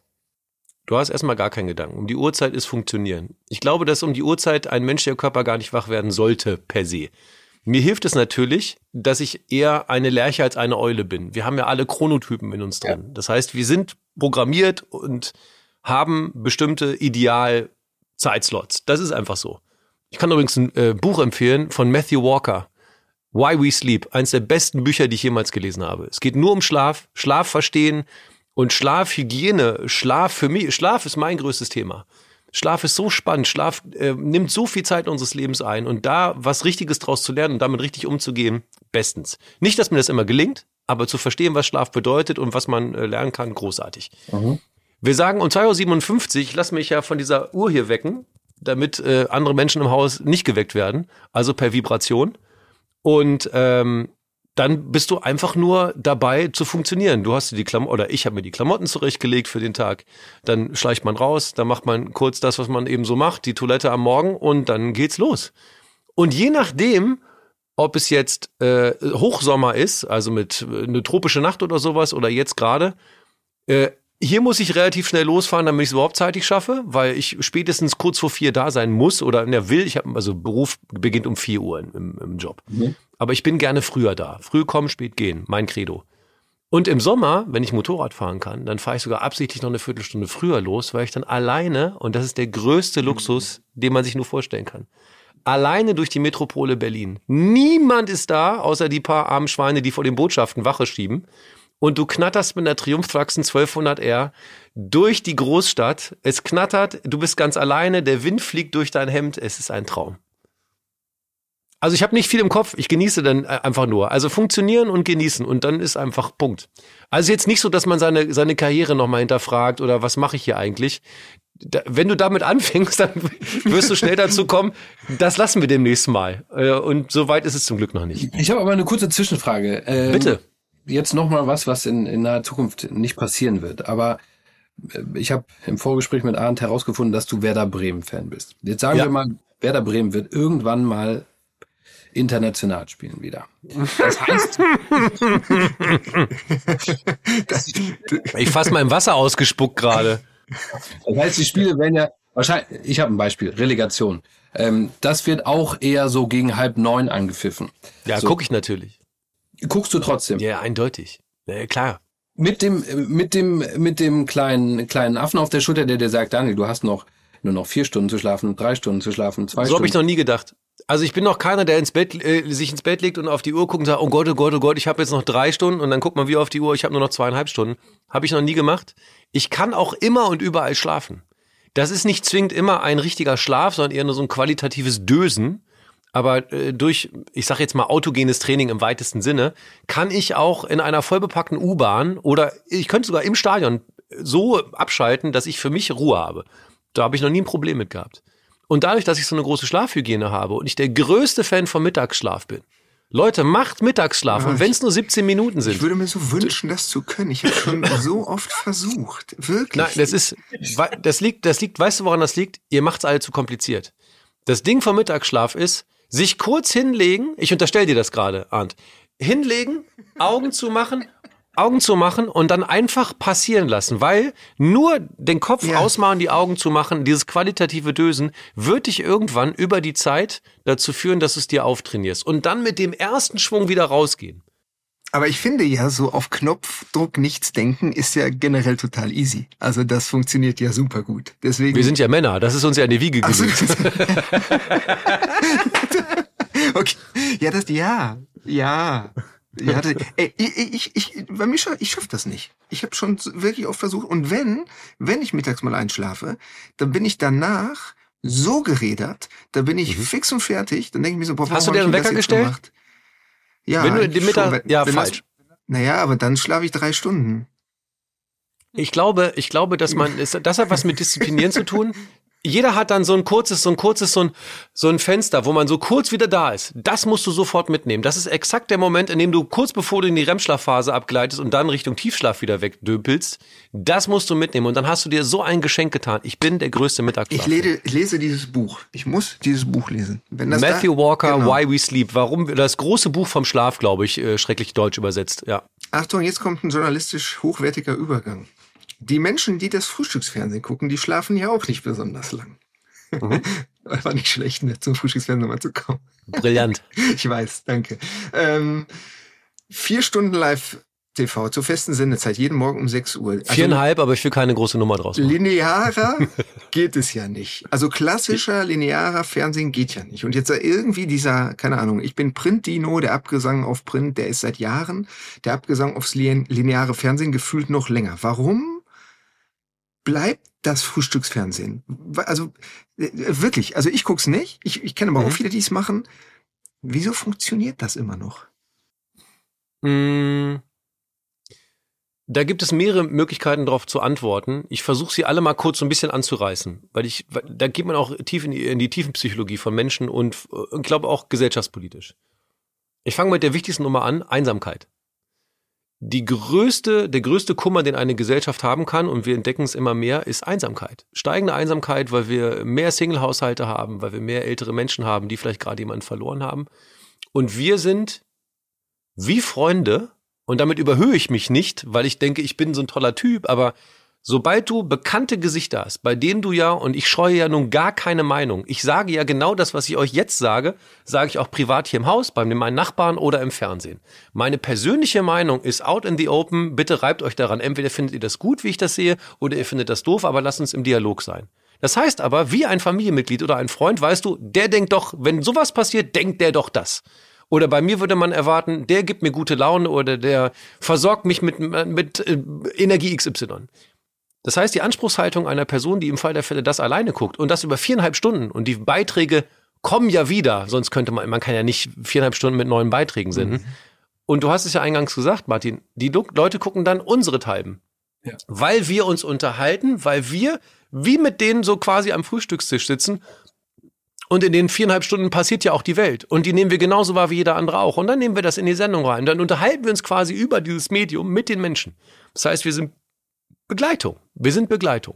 Du hast erstmal gar keinen Gedanken. Um die Uhrzeit ist funktionieren. Ich glaube, dass um die Uhrzeit ein menschlicher Körper gar nicht wach werden sollte, per se. Mir hilft es natürlich, dass ich eher eine Lerche als eine Eule bin. Wir haben ja alle Chronotypen in uns drin. Das heißt, wir sind programmiert und haben bestimmte Ideal-Zeitslots. Das ist einfach so. Ich kann übrigens ein äh, Buch empfehlen von Matthew Walker. Why We Sleep. Eines der besten Bücher, die ich jemals gelesen habe. Es geht nur um Schlaf, Schlaf verstehen und Schlafhygiene. Schlaf für mich, Schlaf ist mein größtes Thema. Schlaf ist so spannend. Schlaf äh, nimmt so viel Zeit unseres Lebens ein. Und da was Richtiges draus zu lernen und damit richtig umzugehen, bestens. Nicht, dass mir das immer gelingt, aber zu verstehen, was Schlaf bedeutet und was man äh, lernen kann, großartig. Mhm. Wir sagen um zwei Uhr siebenundfünfzig, ich lasse mich ja von dieser Uhr hier wecken, damit äh, andere Menschen im Haus nicht geweckt werden, also per Vibration. Und ähm, dann bist du einfach nur dabei zu funktionieren. Du hast dir die Klamotten, oder ich habe mir die Klamotten zurechtgelegt für den Tag. Dann schleicht man raus, dann macht man kurz das, was man eben so macht, die Toilette am Morgen und dann geht's los. Und je nachdem, ob es jetzt äh, Hochsommer ist, also mit äh, eine tropische Nacht oder sowas, oder jetzt gerade, äh, hier muss ich relativ schnell losfahren, damit ich es überhaupt zeitig schaffe, weil ich spätestens kurz vor vier da sein muss oder ne, will. Ich habe also Beruf beginnt um vier Uhr im, im Job. Mhm. Aber ich bin gerne früher da. Früh kommen, spät gehen. Mein Credo. Und im Sommer, wenn ich Motorrad fahren kann, dann fahre ich sogar absichtlich noch eine Viertelstunde früher los, weil ich dann alleine, und das ist der größte Luxus, den man sich nur vorstellen kann, alleine durch die Metropole Berlin. Niemand ist da, außer die paar armen Schweine, die vor den Botschaften Wache schieben. Und du knatterst mit einer Triumph Thruxton zwölfhundert R durch die Großstadt. Es knattert, du bist ganz alleine, der Wind fliegt durch dein Hemd. Es ist ein Traum. Also ich habe nicht viel im Kopf, ich genieße dann einfach nur. Also funktionieren und genießen und dann ist einfach Punkt. Also jetzt nicht so, dass man seine seine Karriere nochmal hinterfragt oder was mache ich hier eigentlich. Da, wenn du damit anfängst, dann wirst du schnell dazu kommen, das lassen wir demnächst mal. Und so weit ist es zum Glück noch nicht. Ich habe aber eine kurze Zwischenfrage. Ähm, Bitte. Jetzt nochmal was, was in, in naher Zukunft nicht passieren wird. Aber ich habe im Vorgespräch mit Arndt herausgefunden, dass du Werder Bremen-Fan bist. Jetzt sagen Ja. wir mal, Werder Bremen wird irgendwann mal international spielen wieder. Das heißt, Ich fasse mal im Wasser ausgespuckt gerade. das heißt, die Spiele werden ja wahrscheinlich, ich habe ein Beispiel, Relegation. Ähm, das wird auch eher so gegen halb neun angepfiffen. Ja, so. gucke ich natürlich. Guckst du trotzdem? Ja, eindeutig. Ja, klar. Mit dem, mit dem, mit dem kleinen, kleinen Affen auf der Schulter, der dir sagt, Daniel, du hast noch, nur noch vier Stunden zu schlafen, drei Stunden zu schlafen, zwei So Stunden. habe ich noch nie gedacht. Also ich bin noch keiner, der ins Bett, äh, sich ins Bett legt und auf die Uhr guckt und sagt, oh Gott, oh Gott, oh Gott, ich habe jetzt noch drei Stunden und dann guckt man wieder auf die Uhr, ich habe nur noch zweieinhalb Stunden. Habe ich noch nie gemacht. Ich kann auch immer und überall schlafen. Das ist nicht zwingend immer ein richtiger Schlaf, sondern eher nur so ein qualitatives Dösen. Aber äh, durch, ich sage jetzt mal autogenes Training im weitesten Sinne, kann ich auch in einer vollbepackten U-Bahn oder ich könnte sogar im Stadion so abschalten, dass ich für mich Ruhe habe. Da habe ich noch nie ein Problem mit gehabt. Und dadurch, dass ich so eine große Schlafhygiene habe und ich der größte Fan vom Mittagsschlaf bin. Leute, macht Mittagsschlaf. Ja, und wenn es nur siebzehn Minuten sind. Ich würde mir so wünschen, das zu können. Ich habe schon so oft versucht. Wirklich. Nein, das ist, das liegt, das liegt, weißt du, woran das liegt? Ihr macht es alle zu kompliziert. Das Ding vom Mittagsschlaf ist, sich kurz hinlegen, ich unterstelle dir das gerade, Arndt, hinlegen, Augen zu machen, Augen zu machen und dann einfach passieren lassen, weil nur den Kopf Ja. ausmachen, die Augen zu machen, dieses qualitative Dösen, wird dich irgendwann über die Zeit dazu führen, dass du es dir auftrainierst und dann mit dem ersten Schwung wieder rausgehen. Aber ich finde ja, so auf Knopfdruck nichts denken ist ja generell total easy. Also das funktioniert ja super gut. Deswegen. Wir sind ja Männer, das ist uns ja in die Wiege Ach so, gelegt. okay. Ja, das, ja, ja. Ich hatte, ey, ich, ich, ich, bei mir scha- ich schaff das nicht. Ich habe schon wirklich oft versucht. Und wenn, wenn ich mittags mal einschlafe, dann bin ich danach so gerädert, da bin ich Mhm. fix und fertig. Dann denke ich mir so, boah, warum Hast du hab dir ich einen denn das Wecker jetzt gestellt? gemacht? Ja, Wenn du eigentlich den Mittag, schon, wenn- ja, wenn das- falsch. Naja, aber dann schlafe ich drei Stunden. Ich glaube, ich glaube, dass man, ist, das hat was mit Disziplinieren zu tun. Jeder hat dann so ein kurzes, so ein kurzes, so ein, so ein Fenster, wo man so kurz wieder da ist. Das musst du sofort mitnehmen. Das ist exakt der Moment, in dem du kurz bevor du in die R E M-Schlafphase abgleitest und dann Richtung Tiefschlaf wieder wegdöpelst. Das musst du mitnehmen. Und dann hast du dir so ein Geschenk getan. Ich bin der größte Mittagsschlaf. Ich lese, lese dieses Buch. Ich muss dieses Buch lesen. Wenn das Matthew da, Walker, genau. Why We Sleep. Warum, das große Buch vom Schlaf, glaube ich, äh, schrecklich deutsch übersetzt. Ja. Achtung, jetzt kommt ein journalistisch hochwertiger Übergang. Die Menschen, die das Frühstücksfernsehen gucken, die schlafen ja auch nicht besonders lang. Mhm. War nicht schlecht, ne, zum Frühstücksfernsehen mal zu kommen. Brillant. Ich weiß, danke. Ähm, vier Stunden Live-T V zur festen Sendezeit, jeden Morgen um sechs Uhr. Also Viereinhalb, aber ich will keine große Nummer draus machen. linearer geht es ja nicht. Also klassischer, linearer Fernsehen geht ja nicht. Und jetzt irgendwie dieser, keine Ahnung, ich bin Print-Dino, der Abgesang auf Print, der ist seit Jahren, der Abgesang aufs lin- lineare Fernsehen gefühlt noch länger. Warum bleibt das Frühstücksfernsehen? Also äh, wirklich, also ich guck's nicht. Ich, ich kenne aber Mhm. auch viele, die es machen. Wieso funktioniert das immer noch? Mm, Da gibt es mehrere Möglichkeiten, darauf zu antworten. Ich versuche sie alle mal kurz so ein bisschen anzureißen, weil ich, weil da geht man auch tief in die, in die Tiefenpsychologie von Menschen und ich glaube auch gesellschaftspolitisch. Ich fange mit der wichtigsten Nummer an: Einsamkeit. Die größte, der größte Kummer, den eine Gesellschaft haben kann, und wir entdecken es immer mehr, ist Einsamkeit. Steigende Einsamkeit, weil wir mehr Single-Haushalte haben, weil wir mehr ältere Menschen haben, die vielleicht gerade jemanden verloren haben. Und wir sind wie Freunde, und damit überhöhe ich mich nicht, weil ich denke, ich bin so ein toller Typ, aber sobald du bekannte Gesichter hast, bei denen du ja, und ich scheue ja nun gar keine Meinung, ich sage ja genau das, was ich euch jetzt sage, sage ich auch privat hier im Haus, bei meinen Nachbarn oder im Fernsehen. Meine persönliche Meinung ist out in the open, bitte reibt euch daran. Entweder findet ihr das gut, wie ich das sehe, oder ihr findet das doof, aber lasst uns im Dialog sein. Das heißt aber, wie ein Familienmitglied oder ein Freund, weißt du, der denkt doch, wenn sowas passiert, denkt der doch das. Oder bei mir würde man erwarten, der gibt mir gute Laune oder der versorgt mich mit, mit äh, Energie X Y. Das heißt, die Anspruchshaltung einer Person, die im Fall der Fälle das alleine guckt und das über viereinhalb Stunden, und die Beiträge kommen ja wieder, sonst könnte man, man kann ja nicht viereinhalb Stunden mit neuen Beiträgen senden. Mhm. Und du hast es ja eingangs gesagt, Martin, die Leute gucken dann unsere Teilen. Ja. Weil wir uns unterhalten, weil wir wie mit denen so quasi am Frühstückstisch sitzen. Und in den viereinhalb Stunden passiert ja auch die Welt. Und die nehmen wir genauso wahr wie jeder andere auch. Und dann nehmen wir das in die Sendung rein. Dann unterhalten wir uns quasi über dieses Medium mit den Menschen. Das heißt, wir sind Begleitung. Wir sind Begleitung.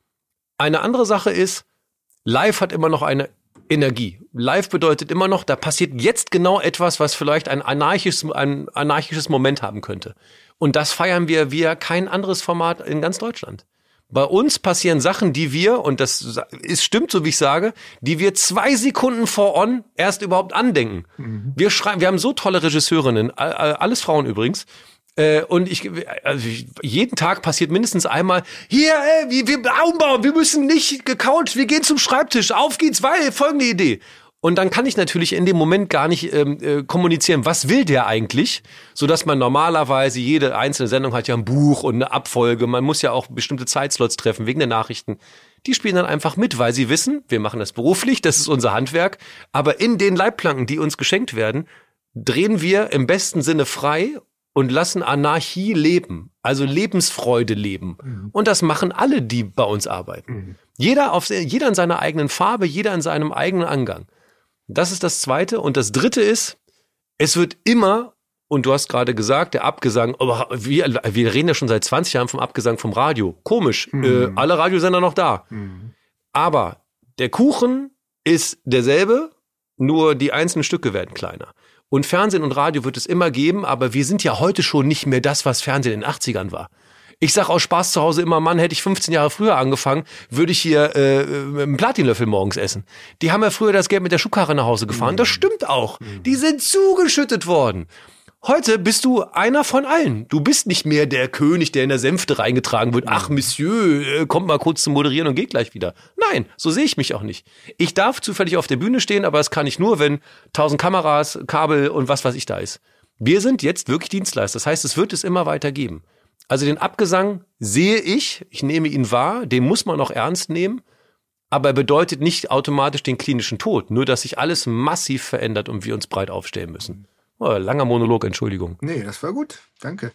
Eine andere Sache ist, live hat immer noch eine Energie. Live bedeutet immer noch, da passiert jetzt genau etwas, was vielleicht ein anarchisches, ein anarchisches Moment haben könnte. Und das feiern wir wie kein anderes Format in ganz Deutschland. Bei uns passieren Sachen, die wir, und das ist stimmt, so wie ich sage, die wir zwei Sekunden vor on erst überhaupt andenken. Mhm. Wir schreiben, wir haben so tolle Regisseurinnen, alles Frauen übrigens. Und ich, also jeden Tag passiert mindestens einmal, hier, ey, wir, wir bauen, wir müssen nicht gecoucht, wir gehen zum Schreibtisch, auf geht's, weil folgende Idee. Und dann kann ich natürlich in dem Moment gar nicht ähm, äh, kommunizieren, was will der eigentlich, sodass man normalerweise, jede einzelne Sendung hat ja ein Buch und eine Abfolge, man muss ja auch bestimmte Zeitslots treffen wegen der Nachrichten. Die spielen dann einfach mit, weil sie wissen, wir machen das beruflich, das ist unser Handwerk, aber in den Leitplanken, die uns geschenkt werden, drehen wir im besten Sinne frei und lassen Anarchie leben, also Lebensfreude leben. Mhm. Und das machen alle, die bei uns arbeiten. Mhm. Jeder, auf, jeder in seiner eigenen Farbe, jeder in seinem eigenen Angang. Das ist das Zweite. Und das Dritte ist, es wird immer, und du hast gerade gesagt, der Abgesang, aber wir, wir reden ja schon seit zwanzig Jahren vom Abgesang vom Radio. Komisch, mhm. äh, alle Radiosender noch da. Mhm. Aber der Kuchen ist derselbe, nur die einzelnen Stücke werden kleiner. Und Fernsehen und Radio wird es immer geben, aber wir sind ja heute schon nicht mehr das, was Fernsehen in den achtzigern war. Ich sag aus Spaß zu Hause immer, Mann, hätte ich fünfzehn Jahre früher angefangen, würde ich hier äh, einen Platinlöffel morgens essen. Die haben ja früher das Geld mit der Schubkarre nach Hause gefahren. Mhm. Das stimmt auch. Mhm. Die sind zugeschüttet worden. Heute bist du einer von allen. Du bist nicht mehr der König, der in der Sänfte reingetragen wird. Ach, Monsieur, kommt mal kurz zum Moderieren und geht gleich wieder. Nein, so sehe ich mich auch nicht. Ich darf zufällig auf der Bühne stehen, aber das kann ich nur, wenn tausend Kameras, Kabel und was weiß ich da ist. Wir sind jetzt wirklich Dienstleister. Das heißt, es wird es immer weiter geben. Also den Abgesang sehe ich, ich nehme ihn wahr, den muss man auch ernst nehmen, aber er bedeutet nicht automatisch den klinischen Tod, nur dass sich alles massiv verändert und wir uns breit aufstellen müssen. Oh, langer Monolog, Entschuldigung. Nee, das war gut, danke.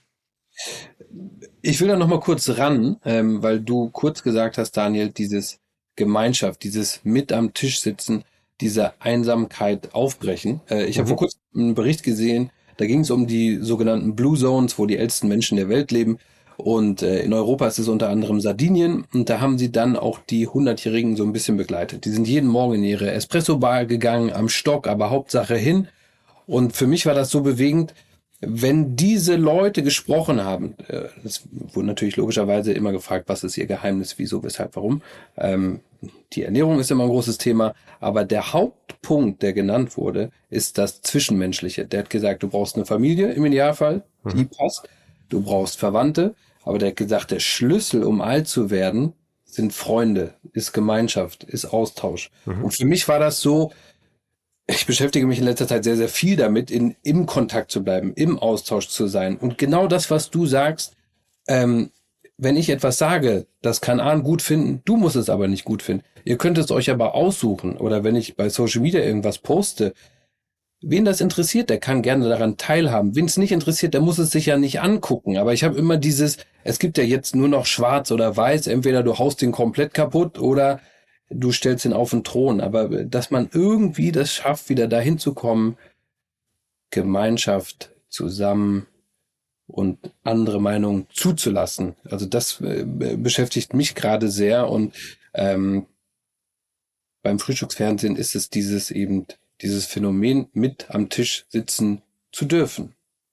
Ich will da noch mal kurz ran, ähm, weil du kurz gesagt hast, Daniel, dieses Gemeinschaft, dieses mit am Tisch sitzen, diese Einsamkeit aufbrechen. Äh, ich mhm. habe vor kurzem einen Bericht gesehen, da ging es um die sogenannten Blue Zones, wo die ältesten Menschen der Welt leben. Und äh, in Europa ist es unter anderem Sardinien. Und da haben sie dann auch die hundertjährigen so ein bisschen begleitet. Die sind jeden Morgen in ihre Espresso-Bar gegangen, am Stock, aber Hauptsache hin. Und für mich war das so bewegend, wenn diese Leute gesprochen haben, äh, es wurde natürlich logischerweise immer gefragt, was ist ihr Geheimnis, wieso, weshalb, warum. Ähm, die Ernährung ist immer ein großes Thema, aber der Hauptpunkt, der genannt wurde, ist das Zwischenmenschliche. Der hat gesagt, du brauchst eine Familie im Idealfall, die mhm. passt, du brauchst Verwandte, aber der hat gesagt, der Schlüssel, um alt zu werden, sind Freunde, ist Gemeinschaft, ist Austausch. Mhm. Und für mich war das so, ich beschäftige mich in letzter Zeit sehr, sehr viel damit, in, im Kontakt zu bleiben, im Austausch zu sein. Und genau das, was du sagst, ähm, wenn ich etwas sage, das kann Arne gut finden, du musst es aber nicht gut finden. Ihr könnt es euch aber aussuchen. Oder wenn ich bei Social Media irgendwas poste, wen das interessiert, der kann gerne daran teilhaben. Wen es nicht interessiert, der muss es sich ja nicht angucken. Aber ich habe immer dieses, es gibt ja jetzt nur noch schwarz oder weiß, entweder du haust den komplett kaputt oder du stellst ihn auf den Thron. Aber dass man irgendwie das schafft, wieder dahin zu kommen, Gemeinschaft zusammen und andere Meinungen zuzulassen. Also das äh, beschäftigt mich gerade sehr und ähm, beim Frühstücksfernsehen ist es dieses eben, dieses Phänomen, mit am Tisch sitzen zu dürfen.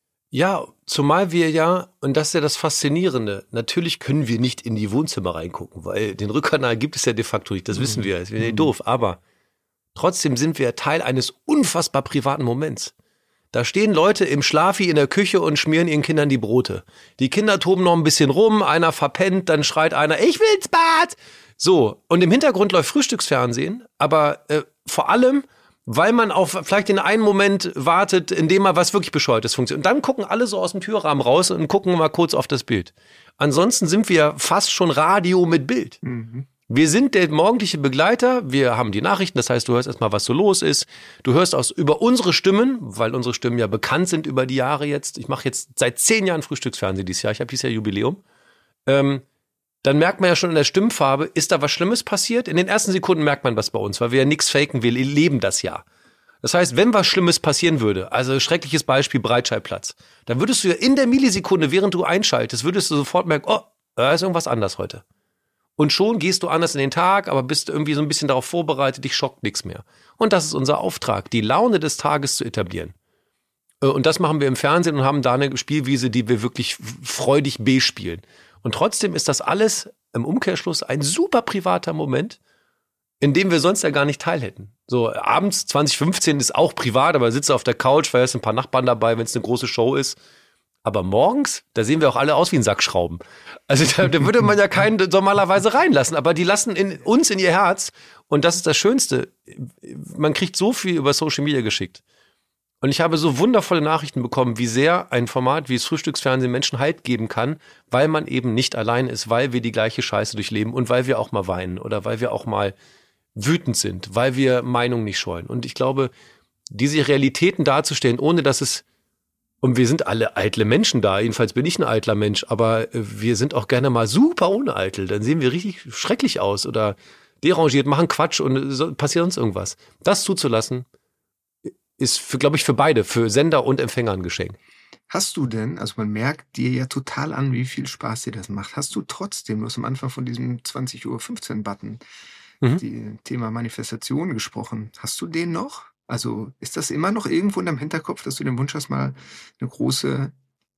Ja, zumal wir ja, und das ist ja das Faszinierende, natürlich können wir nicht in die Wohnzimmer reingucken, weil den Rückkanal gibt es ja de facto nicht, das mhm. wissen wir, das wäre ja doof, aber trotzdem sind wir Teil eines unfassbar privaten Moments. Da stehen Leute im Schlafi in der Küche und schmieren ihren Kindern die Brote. Die Kinder toben noch ein bisschen rum, einer verpennt, dann schreit einer, ich will ins Bad! So, und im Hintergrund läuft Frühstücksfernsehen, aber äh, vor allem, weil man auf vielleicht den einen Moment wartet, in dem mal was wirklich Bescheuertes funktioniert. Und dann gucken alle so aus dem Türrahmen raus und gucken mal kurz auf das Bild. Ansonsten sind wir fast schon Radio mit Bild. Mhm. Wir sind der morgendliche Begleiter, wir haben die Nachrichten, das heißt, du hörst erstmal, was so los ist. Du hörst aus über unsere Stimmen, weil unsere Stimmen ja bekannt sind über die Jahre jetzt. Ich mache jetzt seit zehn Jahren Frühstücksfernsehen dieses Jahr, ich habe dieses Jahr Jubiläum. Ähm, dann merkt man ja schon in der Stimmfarbe, ist da was Schlimmes passiert? In den ersten Sekunden merkt man was bei uns, weil wir ja nichts faken, wir leben das ja. Das heißt, wenn was Schlimmes passieren würde, also schreckliches Beispiel Breitscheidplatz, dann würdest du ja in der Millisekunde, während du einschaltest, würdest du sofort merken, oh, da ist irgendwas anders heute. Und schon gehst du anders in den Tag, aber bist irgendwie so ein bisschen darauf vorbereitet, dich schockt nichts mehr. Und das ist unser Auftrag, die Laune des Tages zu etablieren. Und das machen wir im Fernsehen und haben da eine Spielwiese, die wir wirklich freudig bespielen. Und trotzdem ist das alles im Umkehrschluss ein super privater Moment, in dem wir sonst ja gar nicht teil hätten. So, abends zwanzig fünfzehn ist auch privat, aber sitzt auf der Couch, weil es ein paar Nachbarn dabei, wenn es eine große Show ist. Aber morgens, da sehen wir auch alle aus wie ein Sack Schrauben. Also da, da würde man ja keinen normalerweise reinlassen, aber die lassen in, uns in ihr Herz. Und das ist das Schönste. Man kriegt so viel über Social Media geschickt. Und ich habe so wundervolle Nachrichten bekommen, wie sehr ein Format wie das Frühstücksfernsehen Menschen Halt geben kann, weil man eben nicht allein ist, weil wir die gleiche Scheiße durchleben und weil wir auch mal weinen oder weil wir auch mal wütend sind, weil wir Meinung nicht scheuen. Und ich glaube, diese Realitäten darzustellen, ohne dass es, und wir sind alle eitle Menschen da, jedenfalls bin ich ein eitler Mensch, aber wir sind auch gerne mal super ohne eitel, dann sehen wir richtig schrecklich aus oder derangiert, machen Quatsch und so, passiert uns irgendwas. Das zuzulassen, ist, für, glaube ich, für beide, für Sender und Empfänger ein Geschenk. Hast du denn, also man merkt dir ja total an, wie viel Spaß dir das macht, hast du trotzdem, du hast am Anfang von diesem zwanzig Uhr fünfzehn Button, mhm. die Thema Manifestation gesprochen, hast du den noch? Also ist das immer noch irgendwo in deinem Hinterkopf, dass du den Wunsch hast, mal eine große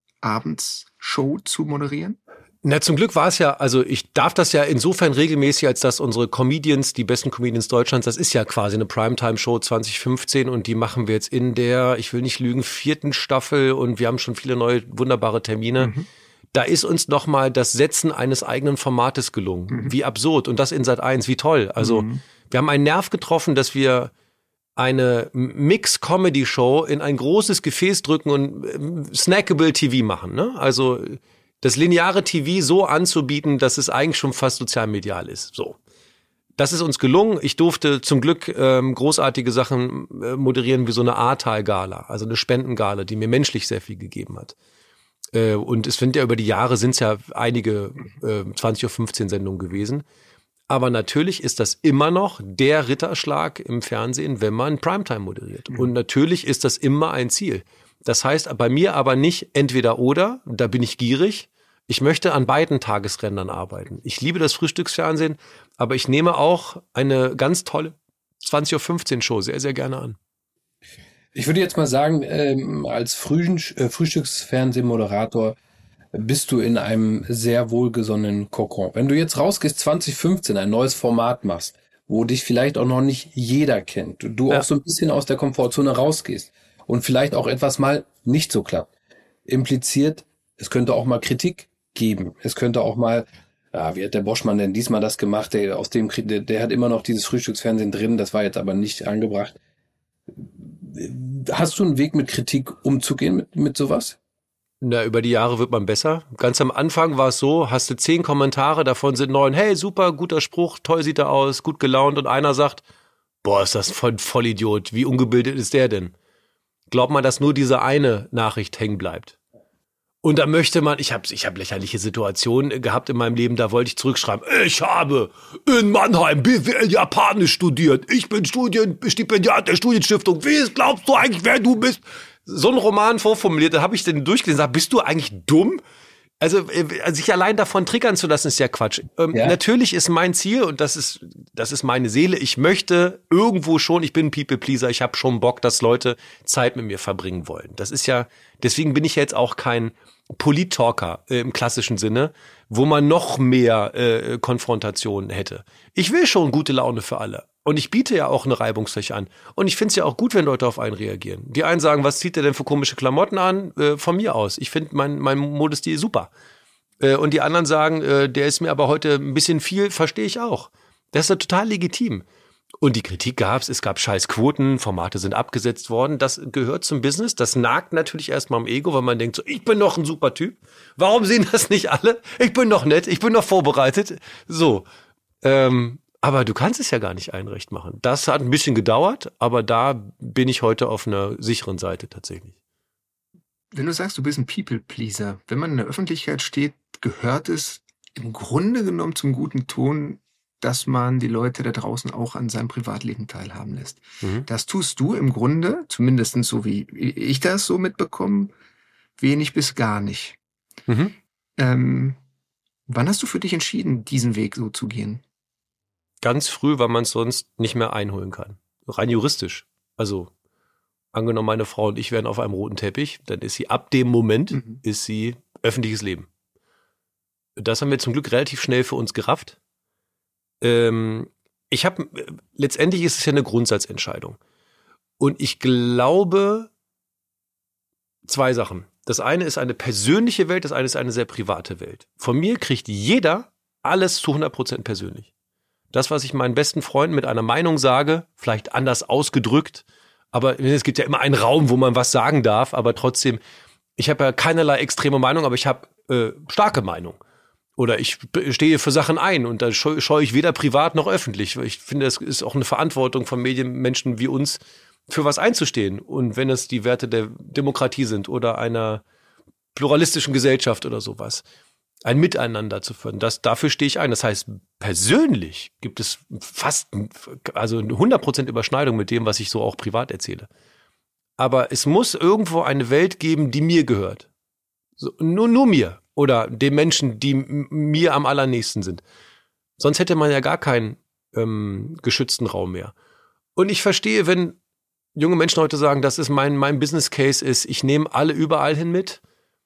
Abendsshow zu moderieren? Na, zum Glück war es ja, also ich darf das ja insofern regelmäßig, als dass unsere Comedians, die besten Comedians Deutschlands, das ist ja quasi eine Primetime-Show zwanzig fünfzehn und die machen wir jetzt in der, ich will nicht lügen, vierten Staffel und wir haben schon viele neue wunderbare Termine. Mhm. Da ist uns nochmal das Setzen eines eigenen Formates gelungen. Mhm. Wie absurd und das in Sat eins, wie toll. Also mhm. wir haben einen Nerv getroffen, dass wir eine Mix-Comedy-Show in ein großes Gefäß drücken und snackable T V machen. Ne? Also das lineare T V so anzubieten, dass es eigentlich schon fast sozialmedial ist. So. Das ist uns gelungen. Ich durfte zum Glück ähm, großartige Sachen äh, moderieren wie so eine Ahrtal-Gala, also eine Spendengala, die mir menschlich sehr viel gegeben hat. Äh, und es sind ja über die Jahre sind es ja einige äh, zwanzig Uhr fünfzehn Sendungen gewesen. Aber natürlich ist das immer noch der Ritterschlag im Fernsehen, wenn man Primetime moderiert. Mhm. Und natürlich ist das immer ein Ziel. Das heißt bei mir aber nicht entweder oder, da bin ich gierig. Ich möchte an beiden Tagesrändern arbeiten. Ich liebe das Frühstücksfernsehen, aber ich nehme auch eine ganz tolle zwanzig Uhr fünfzehn Show sehr, sehr gerne an. Ich würde jetzt mal sagen, ähm, als Früh- äh, Frühstücksfernsehmoderator bist du in einem sehr wohlgesonnenen Kokon. Wenn du jetzt rausgehst, zwanzig fünfzehn ein neues Format machst, wo dich vielleicht auch noch nicht jeder kennt, du ja. auch so ein bisschen aus der Komfortzone rausgehst und vielleicht auch etwas mal nicht so klappt, impliziert, es könnte auch mal Kritik geben. Es könnte auch mal, ja, wie hat der Boschmann denn diesmal das gemacht? Der, aus dem, der, der hat immer noch dieses Frühstücksfernsehen drin, das war jetzt aber nicht angebracht. Hast du einen Weg, mit Kritik umzugehen, mit, mit sowas? Na, über die Jahre wird man besser. Ganz am Anfang war es so, hast du zehn Kommentare, davon sind neun, hey, super, guter Spruch, toll sieht er aus, gut gelaunt. Und einer sagt, boah, ist das voll Vollidiot, wie ungebildet ist der denn? Glaubt man, dass nur diese eine Nachricht hängen bleibt? Und da möchte man, ich habe ich hab lächerliche Situationen gehabt in meinem Leben, da wollte ich zurückschreiben, ich habe in Mannheim B W L Japanisch studiert, ich bin Studienstipendiat der Studienstiftung, wie glaubst du eigentlich, wer du bist? So ein Roman vorformuliert, da habe ich den durchgelesen, sag, bist du eigentlich dumm? Also sich allein davon triggern zu lassen, ist ja Quatsch. Ähm, ja. Natürlich ist mein Ziel, und das ist das ist meine Seele, ich möchte irgendwo schon, ich bin ein People-Pleaser, ich habe schon Bock, dass Leute Zeit mit mir verbringen wollen. Das ist ja, deswegen bin ich jetzt auch kein Polit-Talker äh, im klassischen Sinne, wo man noch mehr äh, Konfrontation hätte. Ich will schon gute Laune für alle. Und ich biete ja auch eine Reibungsfläche an. Und ich finde es ja auch gut, wenn Leute auf einen reagieren. Die einen sagen, was zieht der denn für komische Klamotten an? Äh, von mir aus. Ich finde mein, mein Modestil super. Äh, und die anderen sagen, äh, der ist mir aber heute ein bisschen viel, verstehe ich auch. Das ist ja total legitim. Und die Kritik gab's, es gab scheiß Quoten, Formate sind abgesetzt worden. Das gehört zum Business. Das nagt natürlich erstmal am Ego, weil man denkt so, ich bin doch ein super Typ. Warum sehen das nicht alle? Ich bin doch nett, ich bin doch vorbereitet. So, ähm, aber du kannst es ja gar nicht allen recht machen. Das hat ein bisschen gedauert, aber da bin ich heute auf einer sicheren Seite tatsächlich. Wenn du sagst, du bist ein People-Pleaser, wenn man in der Öffentlichkeit steht, gehört es im Grunde genommen zum guten Ton, dass man die Leute da draußen auch an seinem Privatleben teilhaben lässt. Mhm. Das tust du im Grunde, zumindest so wie ich das so mitbekomme, wenig bis gar nicht. Mhm. Ähm, wann hast du für dich entschieden, diesen Weg so zu gehen? Ganz früh, weil man es sonst nicht mehr einholen kann. Rein juristisch. Also angenommen, meine Frau und ich wären auf einem roten Teppich, dann ist sie ab dem Moment, mhm. ist sie öffentliches Leben. Das haben wir zum Glück relativ schnell für uns gerafft. Ähm, ich habe, letztendlich ist es ja eine Grundsatzentscheidung. Und ich glaube, zwei Sachen. Das eine ist eine persönliche Welt, das eine ist eine sehr private Welt. Von mir kriegt jeder alles zu hundert Prozent persönlich. Das, was ich meinen besten Freunden mit einer Meinung sage, vielleicht anders ausgedrückt, aber es gibt ja immer einen Raum, wo man was sagen darf, aber trotzdem, ich habe ja keinerlei extreme Meinung, aber ich habe äh, starke Meinung. Oder ich stehe für Sachen ein und da scheue scheu ich weder privat noch öffentlich. Ich finde, es ist auch eine Verantwortung von Medienmenschen wie uns, für was einzustehen. Und wenn es die Werte der Demokratie sind oder einer pluralistischen Gesellschaft oder sowas, ein Miteinander zu führen, das, dafür stehe ich ein. Das heißt, persönlich gibt es fast, also hundert Prozent Überschneidung mit dem, was ich so auch privat erzähle. Aber es muss irgendwo eine Welt geben, die mir gehört. So, nur, nur mir. Oder den Menschen, die m- mir am allernächsten sind. Sonst hätte man ja gar keinen ähm, geschützten Raum mehr. Und ich verstehe, wenn junge Menschen heute sagen, das ist mein, mein Business Case ist, ich nehme alle überall hin mit,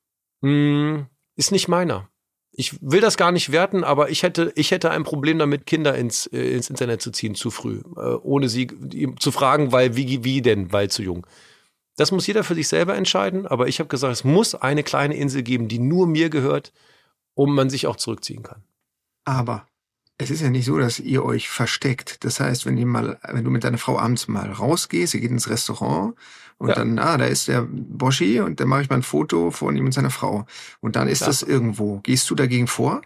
mh, ist nicht meiner. Ich will das gar nicht werten, aber ich hätte, ich hätte ein Problem damit, Kinder ins, äh, ins Internet zu ziehen, zu früh, äh, ohne sie die, zu fragen, weil wie, wie denn, weil zu jung. Das muss jeder für sich selber entscheiden, aber ich habe gesagt, es muss eine kleine Insel geben, die nur mir gehört, um man sich auch zurückziehen kann. Aber es ist ja nicht so, dass ihr euch versteckt. Das heißt, wenn ihr mal, wenn du mit deiner Frau abends mal rausgehst, ihr geht ins Restaurant und ja. dann, ah, da ist der Boschi und dann mache ich mal ein Foto von ihm und seiner Frau. Und dann ist ja. das irgendwo. Gehst du dagegen vor?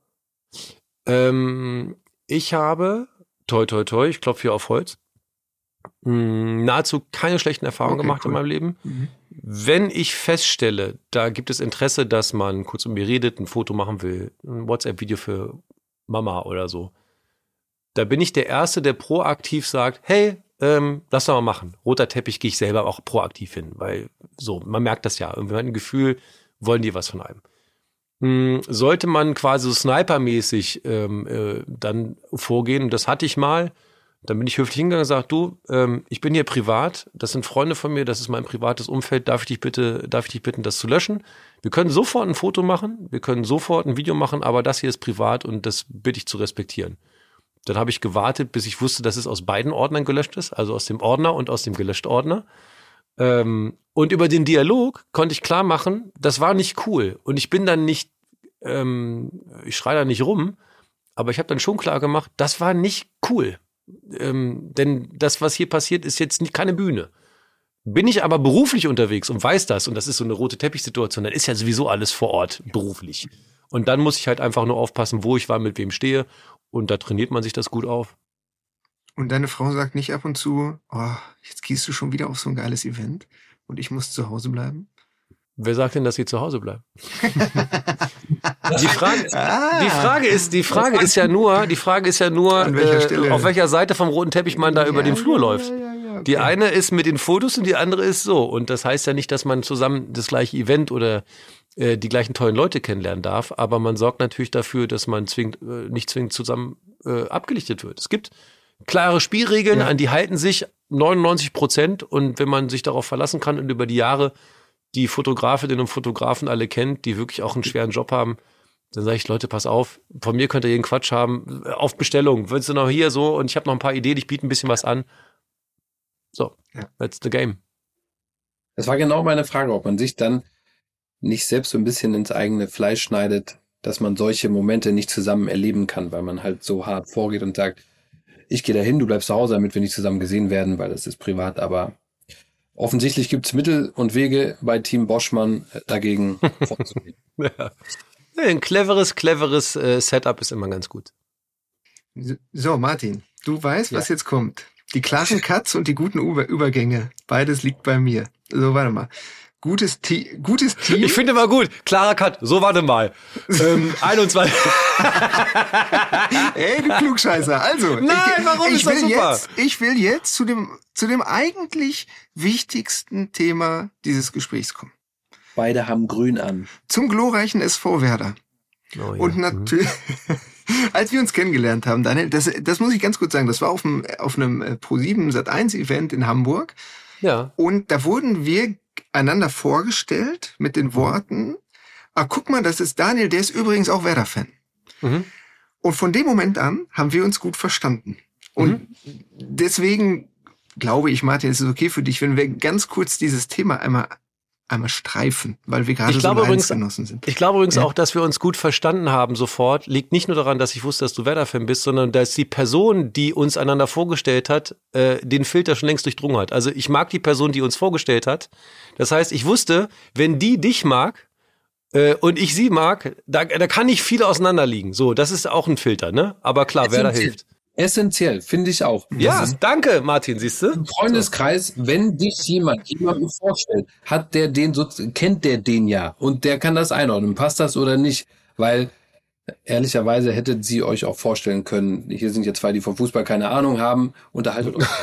Ähm, ich habe, toi, toi, toi, ich klopfe hier auf Holz, mh, nahezu keine schlechten Erfahrungen okay, gemacht cool. in meinem Leben. Mhm. Wenn ich feststelle, da gibt es Interesse, dass man kurz mit mir redet, ein Foto machen will, ein WhatsApp-Video für Mama oder so, da bin ich der Erste, der proaktiv sagt, hey, ähm, lass doch mal machen. Roter Teppich gehe ich selber auch proaktiv hin, weil so, man merkt das ja. Irgendwie hat ein Gefühl, wollen die was von einem. Hm, sollte man quasi so snipermäßig ähm, äh, dann vorgehen, das hatte ich mal, dann bin ich höflich hingegangen und gesagt, du, ähm, ich bin hier privat, das sind Freunde von mir, das ist mein privates Umfeld, darf ich dich bitte, darf ich dich bitten, das zu löschen? Wir können sofort ein Foto machen, wir können sofort ein Video machen, aber das hier ist privat und das bitte ich zu respektieren. Dann habe ich gewartet, bis ich wusste, dass es aus beiden Ordnern gelöscht ist, also aus dem Ordner und aus dem gelöschten Ordner. Ähm, und über den Dialog konnte ich klar machen, das war nicht cool. Und ich bin dann nicht, ähm, ich schreie da nicht rum, aber ich habe dann schon klar gemacht, das war nicht cool. Ähm, denn das, was hier passiert, ist jetzt nicht keine Bühne. Bin ich aber beruflich unterwegs und weiß das, und das ist so eine rote Teppichsituation, dann ist ja sowieso alles vor Ort beruflich. Und dann muss ich halt einfach nur aufpassen, wo ich war, mit wem stehe, und da trainiert man sich das gut auf. Und deine Frau sagt nicht ab und zu, oh, jetzt gehst du schon wieder auf so ein geiles Event und ich muss zu Hause bleiben? Wer sagt denn, dass sie zu Hause bleiben? Die Frage, ah, die Frage ist, die Frage ist ja nur, die Frage ist ja nur, äh, auf welcher Seite vom roten Teppich man da ja, über den Flur ja, läuft. Ja, ja, ja, okay. Die eine ist mit den Fotos und die andere ist so. Und das heißt ja nicht, dass man zusammen das gleiche Event oder äh, die gleichen tollen Leute kennenlernen darf. Aber man sorgt natürlich dafür, dass man zwingend, äh, nicht zwingend zusammen äh, abgelichtet wird. Es gibt klare Spielregeln, ja. an die halten sich neunundneunzig Prozent. Und wenn man sich darauf verlassen kann und über die Jahre die Fotografinnen und Fotografen alle kennt, die wirklich auch einen schweren Job haben, dann sage ich, Leute, pass auf, von mir könnt ihr jeden Quatsch haben, auf Bestellung, willst du noch hier so, und ich habe noch ein paar Ideen, ich biete ein bisschen was an. So, ja. That's the game. Das war genau meine Frage, ob man sich dann nicht selbst so ein bisschen ins eigene Fleisch schneidet, dass man solche Momente nicht zusammen erleben kann, weil man halt so hart vorgeht und sagt, ich gehe dahin, du bleibst zu Hause, damit wir nicht zusammen gesehen werden, weil das ist privat, aber offensichtlich gibt es Mittel und Wege bei Team Boschmann dagegen vorzugehen. Ja. Ein cleveres, cleveres äh, Setup ist immer ganz gut. So, Martin, du weißt, ja. was jetzt kommt. Die klaren Cuts und die guten Über- Übergänge. Beides liegt bei mir. So, warte mal. Gutes, Te- gutes Team. Ich finde immer gut. Klarer Cut. So, warte mal. ähm, einundzwanzig. Ey, du Klugscheißer. Also. Nein, ich, warum ich ist das will super? Jetzt, ich will jetzt zu dem, zu dem eigentlich wichtigsten Thema dieses Gesprächs kommen. Beide haben grün an. Zum glorreichen S V Werder. Oh, ja. Und natürlich, mhm. als wir uns kennengelernt haben, Daniel, das, das muss ich ganz kurz sagen, das war auf einem, auf einem Pro sieben Sat eins Event in Hamburg. Ja. Und da wurden wir einander vorgestellt mit den Worten, ah, guck mal, das ist Daniel, der ist übrigens auch Werder-Fan. Mhm. Und von dem Moment an haben wir uns gut verstanden. Und mhm. deswegen glaube ich, Martin, es ist okay für dich, wenn wir ganz kurz dieses Thema einmal einmal streifen, weil wir gerade so Leidensgenossen sind. Ich glaube übrigens ja. auch, dass wir uns gut verstanden haben sofort, liegt nicht nur daran, dass ich wusste, dass du Werder-Fan bist, sondern dass die Person, die uns einander vorgestellt hat, äh, den Filter schon längst durchdrungen hat. Also ich mag die Person, die uns vorgestellt hat. Das heißt, ich wusste, wenn die dich mag äh, und ich sie mag, da, da kann nicht viel auseinander liegen. So, das ist auch ein Filter, ne? Aber klar, Werder hilft. Essentiell, finde ich auch. Ja, das ist, danke, Martin, siehst du? Im Freundeskreis, so. Wenn dich jemand jemandem vorstellt, hat der den so, kennt der den ja und der kann das einordnen. Passt das oder nicht? Weil ehrlicherweise hättet sie euch auch vorstellen können, hier sind jetzt zwei, die vom Fußball keine Ahnung haben, unterhaltet euch.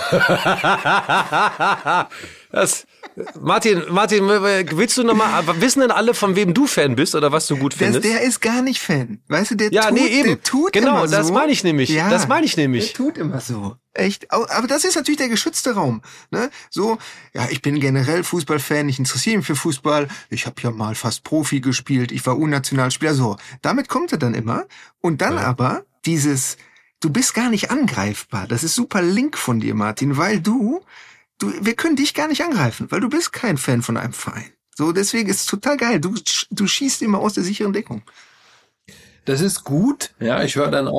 Das, Martin, Martin, willst du nochmal, wissen denn alle, von wem du Fan bist oder was du gut findest? Der, der ist gar nicht Fan. Weißt du, der ja, tut, nee, eben. der tut genau, immer so. Das meine ich nämlich. Ja, das meine ich nämlich. Der tut immer so. Echt. Aber das ist natürlich der geschützte Raum. Ne? So, ja, ich bin generell Fußballfan, ich interessiere mich für Fußball, ich habe ja mal fast Profi gespielt, ich war U-Nationalspieler, so. Damit kommt er dann immer. Und dann ja. aber dieses, du bist gar nicht angreifbar. Das ist super link von dir, Martin, weil du Du, wir können dich gar nicht angreifen, weil du bist kein Fan von einem Verein. So, deswegen ist es total geil. Du, du schießt immer aus der sicheren Deckung. Das ist gut. Ja, ich höre dann auch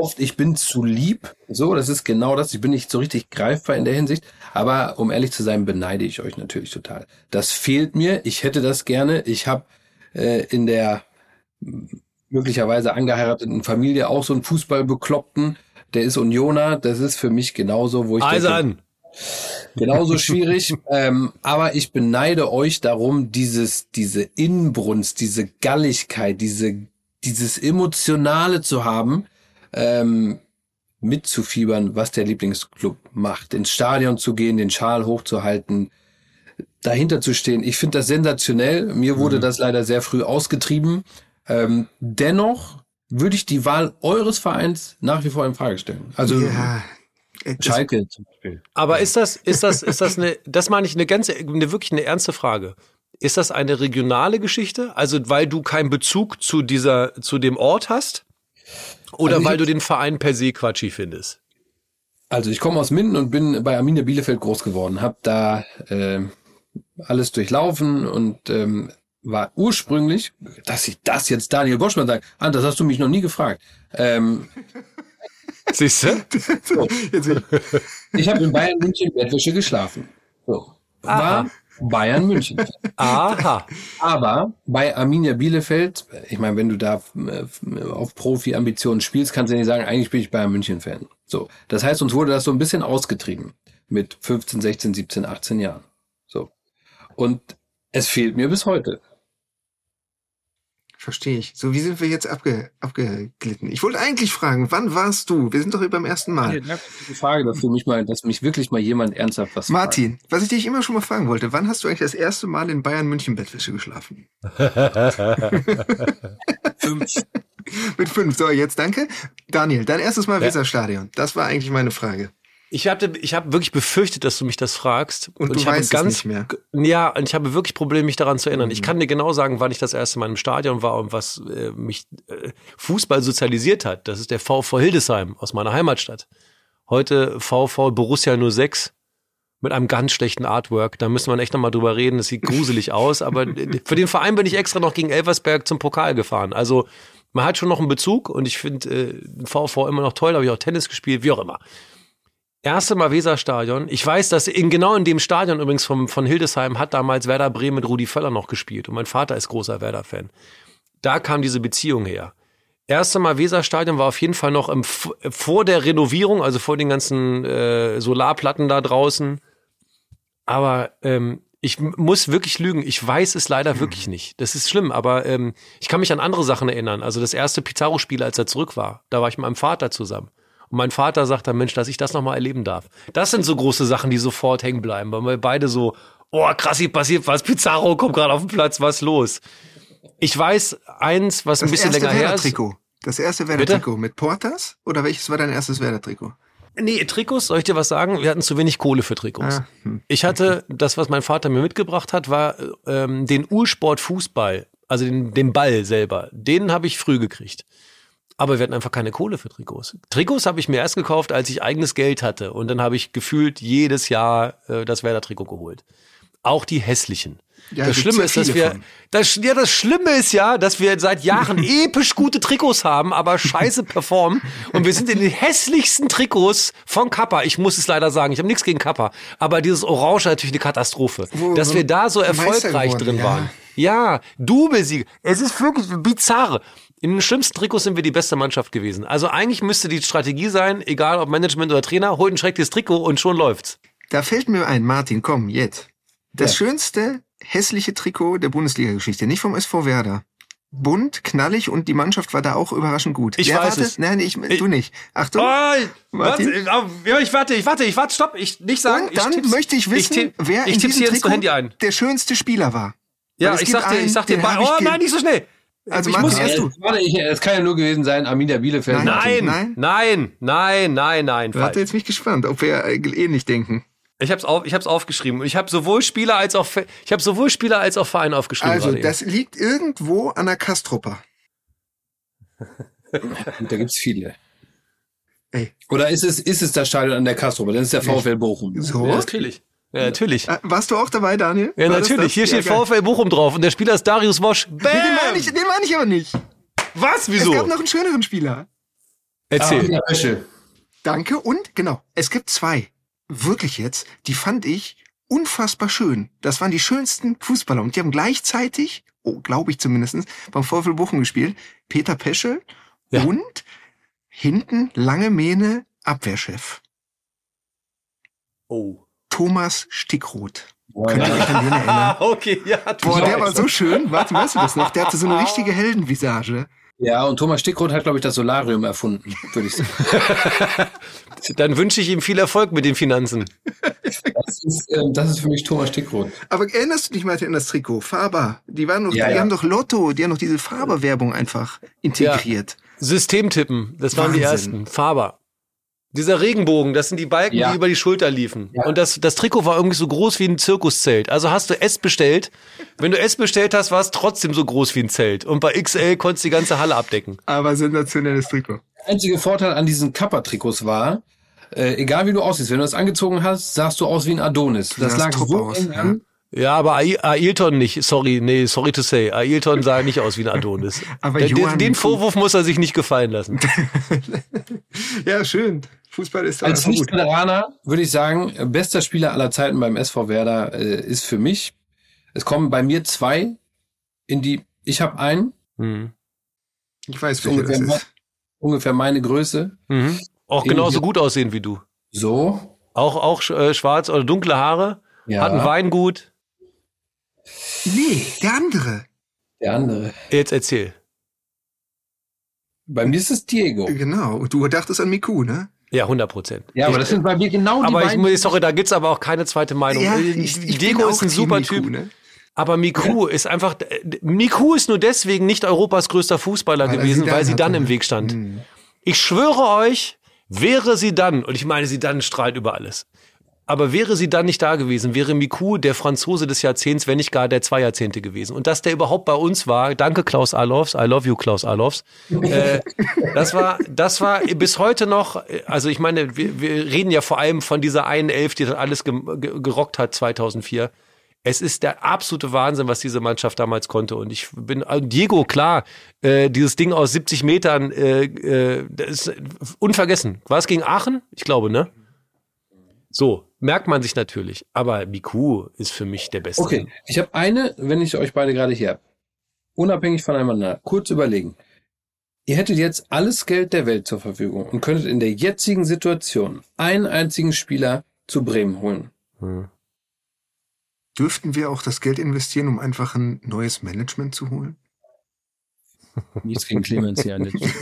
oft, ich bin zu lieb. So, das ist genau das. Ich bin nicht so richtig greifbar in der Hinsicht. Aber um ehrlich zu sein, beneide ich euch natürlich total. Das fehlt mir. Ich hätte das gerne. Ich habe äh, in der möglicherweise angeheirateten Familie auch so einen Fußballbekloppten. Der ist Unioner. Das ist für mich genauso, wo ich Eisern. denke, genauso schwierig. ähm, aber ich beneide euch darum, dieses, diese Inbrunst, diese Galligkeit, diese, dieses Emotionale zu haben, ähm, mitzufiebern, was der Lieblingsclub macht. Ins Stadion zu gehen, den Schal hochzuhalten, dahinter zu stehen. Ich finde das sensationell. Mir wurde mhm. das leider sehr früh ausgetrieben. Ähm, dennoch würde ich die Wahl eures Vereins nach wie vor in Frage stellen. Also ja, Schalke zum Beispiel. Aber ist das, ist das, ist das eine, das meine ich eine ganz, eine wirklich eine ernste Frage. Ist das eine regionale Geschichte? Also weil du keinen Bezug zu dieser, zu dem Ort hast? Oder also weil du den Verein per se quatschig findest? Also ich komme aus Minden und bin bei Arminia Bielefeld groß geworden, habe da äh, alles durchlaufen und ähm, war ursprünglich, dass ich das jetzt Daniel Boschmann sage, ah, das hast du mich noch nie gefragt. Ähm, Siehst du? So. Ich habe in Bayern München Bettwäsche geschlafen. So. War Bayern München. Aha. Aber bei Arminia Bielefeld, ich meine, wenn du da auf Profi-Ambitionen spielst, kannst du ja nicht sagen, eigentlich bin ich Bayern München-Fan. So. Das heißt, uns wurde das so ein bisschen ausgetrieben. Mit fünfzehn, sechzehn, siebzehn, achtzehn Jahren. So. Und es fehlt mir bis heute. Verstehe ich. So, wie sind wir jetzt abge, abgeglitten? Ich wollte eigentlich fragen, wann warst du? Wir sind doch hier beim ersten Mal. Ja, danke für die Frage, dass, du mich mal, dass mich wirklich mal jemand ernsthaft was Martin, fragt. Was ich dich immer schon mal fragen wollte, wann hast du eigentlich das erste Mal in Bayern München Bettwäsche geschlafen? Fünf. Mit fünf. So, jetzt danke. Daniel, dein erstes Mal ja. Weserstadion. Das war eigentlich meine Frage. Ich habe ich hab wirklich befürchtet, dass du mich das fragst. Und, und du ich weißt habe ganz, es nicht mehr. Ja, und ich habe wirklich Probleme, mich daran zu erinnern. Mhm. Ich kann dir genau sagen, wann ich das erste Mal im Stadion war und was äh, mich äh, Fußball sozialisiert hat. Das ist der VfV Hildesheim aus meiner Heimatstadt. Heute VfV Borussia null sechs mit einem ganz schlechten Artwork. Da müssen wir echt nochmal drüber reden. Das sieht gruselig aus. Aber für den Verein bin ich extra noch gegen Elversberg zum Pokal gefahren. Also man hat schon noch einen Bezug und ich finde äh, den VfV immer noch toll. Da habe ich auch Tennis gespielt, wie auch immer. Erste Mal Weserstadion. Ich weiß, dass in genau in dem Stadion übrigens vom, von Hildesheim hat damals Werder Bremen mit Rudi Völler noch gespielt. Und mein Vater ist großer Werder-Fan. Da kam diese Beziehung her. Erste Mal Weserstadion war auf jeden Fall noch im, vor der Renovierung, also vor den ganzen äh, Solarplatten da draußen. Aber ähm, ich muss wirklich lügen. Ich weiß es leider wirklich nicht. Das ist schlimm, aber ähm, ich kann mich an andere Sachen erinnern. Also das erste Pizarro-Spiel, als er zurück war, da war ich mit meinem Vater zusammen. Und mein Vater sagt dann, Mensch, dass ich das nochmal erleben darf. Das sind so große Sachen, die sofort hängen bleiben, weil wir beide so, oh krass, hier passiert was, Pizarro kommt gerade auf den Platz, was ist los? Ich weiß eins, was das ein bisschen länger her ist. Trikot. Das erste Werder-Trikot mit Portas? Oder welches war dein erstes Werder-Trikot? Nee, Trikots, soll ich dir was sagen? Wir hatten zu wenig Kohle für Trikots. Ah, hm. Ich hatte, das, was mein Vater mir mitgebracht hat, war ähm, den Ursport-Fußball, also den, den Ball selber. Den habe ich früh gekriegt. Aber wir hatten einfach keine Kohle für Trikots. Trikots habe ich mir erst gekauft, als ich eigenes Geld hatte. Und dann habe ich gefühlt jedes Jahr äh, das Werder-Trikot geholt. Auch die hässlichen. Ja, das Schlimme ist, dass wir, das, ja, das Schlimme ist ja, dass wir seit Jahren episch gute Trikots haben, aber scheiße performen. Und wir sind in den hässlichsten Trikots von Kappa. Ich muss es leider sagen, ich habe nichts gegen Kappa. Aber dieses Orange ist natürlich eine Katastrophe. Wo, dass wir da so erfolgreich drin ja. waren. Ja, Doublesieg. Es ist wirklich bizarr. In den schlimmsten Trikots sind wir die beste Mannschaft gewesen. Also eigentlich müsste die Strategie sein, egal ob Management oder Trainer, holt ein schreckliches Trikot und schon läuft's. Da fällt mir ein, Martin, komm, jetzt. Das ja. schönste hässliche Trikot der Bundesliga-Geschichte, nicht vom S V Werder. Bunt, knallig und die Mannschaft war da auch überraschend gut. Ich Wer weiß warte? es. Nein, ich, ich, du nicht. Achtung. Oh, Martin. Warte, ja, ich warte, ich warte, ich warte, stopp, ich nicht sagen. Und dann ich möchte ich wissen, ich wer ich in diesem Trikot Handy ein. Der schönste Spieler war. Ja, ich sag dir, ich sag dir, oh nein, nicht so schnell. Also ich Martin, muss erst du. Warte, ich, es kann ja nur gewesen sein, Arminia Bielefeld. Nein, nein, nein, nein, nein, nein. Warte, jetzt bin ich gespannt, ob wir ähnlich denken. Ich hab's auf, ich hab's aufgeschrieben und ich habe sowohl Spieler als auch ich habe sowohl Spieler als auch Verein aufgeschrieben. Also das eben. Liegt irgendwo an der Kastrupper. Da gibt's viele. Ey. Oder ist es ist es das Stadion an der Kastrupper? Dann ist der VfL Bochum. So? Ja, natürlich. Ja, natürlich. Warst du auch dabei, Daniel? Ja, War natürlich. Hier ja, steht VfL Bochum drauf und der Spieler ist Darius Wosch. Bam! Den meine ich, den meine ich aber nicht. Was? Wieso? Es gab noch einen schöneren Spieler. Erzähl. Ah, Danke. Und genau, es gibt zwei. Wirklich jetzt, die fand ich unfassbar schön. Das waren die schönsten Fußballer. Und die haben gleichzeitig, oh, glaube ich zumindest, beim VfL Bochum gespielt. Peter Peschel Ja. und hinten lange Mähne Abwehrchef. Oh. Thomas Stickroth. Oh, Könnt ihr euch an den erinnern? Ah, okay, ja. Boah, der war so schön. Warte, weißt du das noch? Der hatte so eine richtige Heldenvisage. Ja, und Thomas Stickroth hat, glaube ich, das Solarium erfunden, würde ich sagen. Dann wünsche ich ihm viel Erfolg mit den Finanzen. Das ist, äh, das ist für mich Thomas Stickroth. Aber erinnerst du dich mal an das Trikot? Faber. Die waren noch, Ja, die ja. haben doch Lotto, die haben noch diese Faber-Werbung einfach integriert. Systemtippen, das waren die Wahnsinn. ersten. Faber. Dieser Regenbogen, das sind die Balken, Ja. die über die Schulter liefen. Ja. Und das, das Trikot war irgendwie so groß wie ein Zirkuszelt. Also hast du S bestellt. Wenn du S bestellt hast, war es trotzdem so groß wie ein Zelt. Und bei X L konntest du die ganze Halle abdecken. Aber sensationelles Trikot. Der einzige Vorteil an diesen Kappa-Trikots war, äh, egal wie du aussiehst, wenn du das angezogen hast, sahst du aus wie ein Adonis. Das sahst lag top so aus, eng ja. an. Ja, aber Ai- Ailton nicht. Sorry, nee, sorry to say. Ailton sah nicht aus wie ein Adonis. Aber den, Johann den Miku- Vorwurf muss er sich nicht gefallen lassen. Ja, schön. Fußball ist Als einfach gut. Nicht-Veteraner würde ich sagen, bester Spieler aller Zeiten beim S V Werder äh, ist für mich, es kommen bei mir zwei in die, ich habe einen, Mhm. Ich weiß, so welcher das ungefähr, ist. ungefähr meine Größe. Mhm. Auch genauso gut aussehen wie du. So. Auch, auch äh, schwarz oder dunkle Haare. Ja. Hat ein Weingut. Nee, der andere. Der andere. Jetzt erzähl. Bei mir ist es Diego. Genau. Und du dachtest an Miku, ne? Ja, hundert Prozent. Ja, aber das sind bei mir genau die Aber ich beiden. muss, sorry, da gibt's aber auch keine zweite Meinung. Ja, Äh, ich, ich Diego bin auch ist ein Team super Miku, Typ. ne? Aber Miku ist einfach, Miku ist nur deswegen nicht Europas größter Fußballer Weil er gewesen, Zidane weil sie dann hatte. im Weg stand. Hm. Ich schwöre euch, wäre sie dann, und ich meine, sie dann strahlt über alles. Aber wäre sie dann nicht da gewesen, wäre Miku der Franzose des Jahrzehnts, wenn nicht gar der zwei Jahrzehnte gewesen. Und dass der überhaupt bei uns war, danke Klaus Allofs, I love you Klaus Allofs, äh, das war, das war bis heute noch, also ich meine, wir, wir reden ja vor allem von dieser einen Elf, die dann alles ge ge gerockt hat zweitausendvier. Es ist der absolute Wahnsinn, was diese Mannschaft damals konnte. Und ich bin, Diego, klar, äh, dieses Ding aus siebzig Metern, äh, äh, das ist unvergessen. War es gegen Aachen? Ich glaube, ne? So, merkt man sich natürlich. Aber Miku ist für mich der Beste. Okay, ich habe eine, wenn ich euch beide gerade hier habe. Unabhängig voneinander. Kurz überlegen. Ihr hättet jetzt alles Geld der Welt zur Verfügung und könntet in der jetzigen Situation einen einzigen Spieler zu Bremen holen. Hm. Dürften wir auch das Geld investieren, um einfach ein neues Management zu holen? Nichts gegen Clemens hier an der Stelle.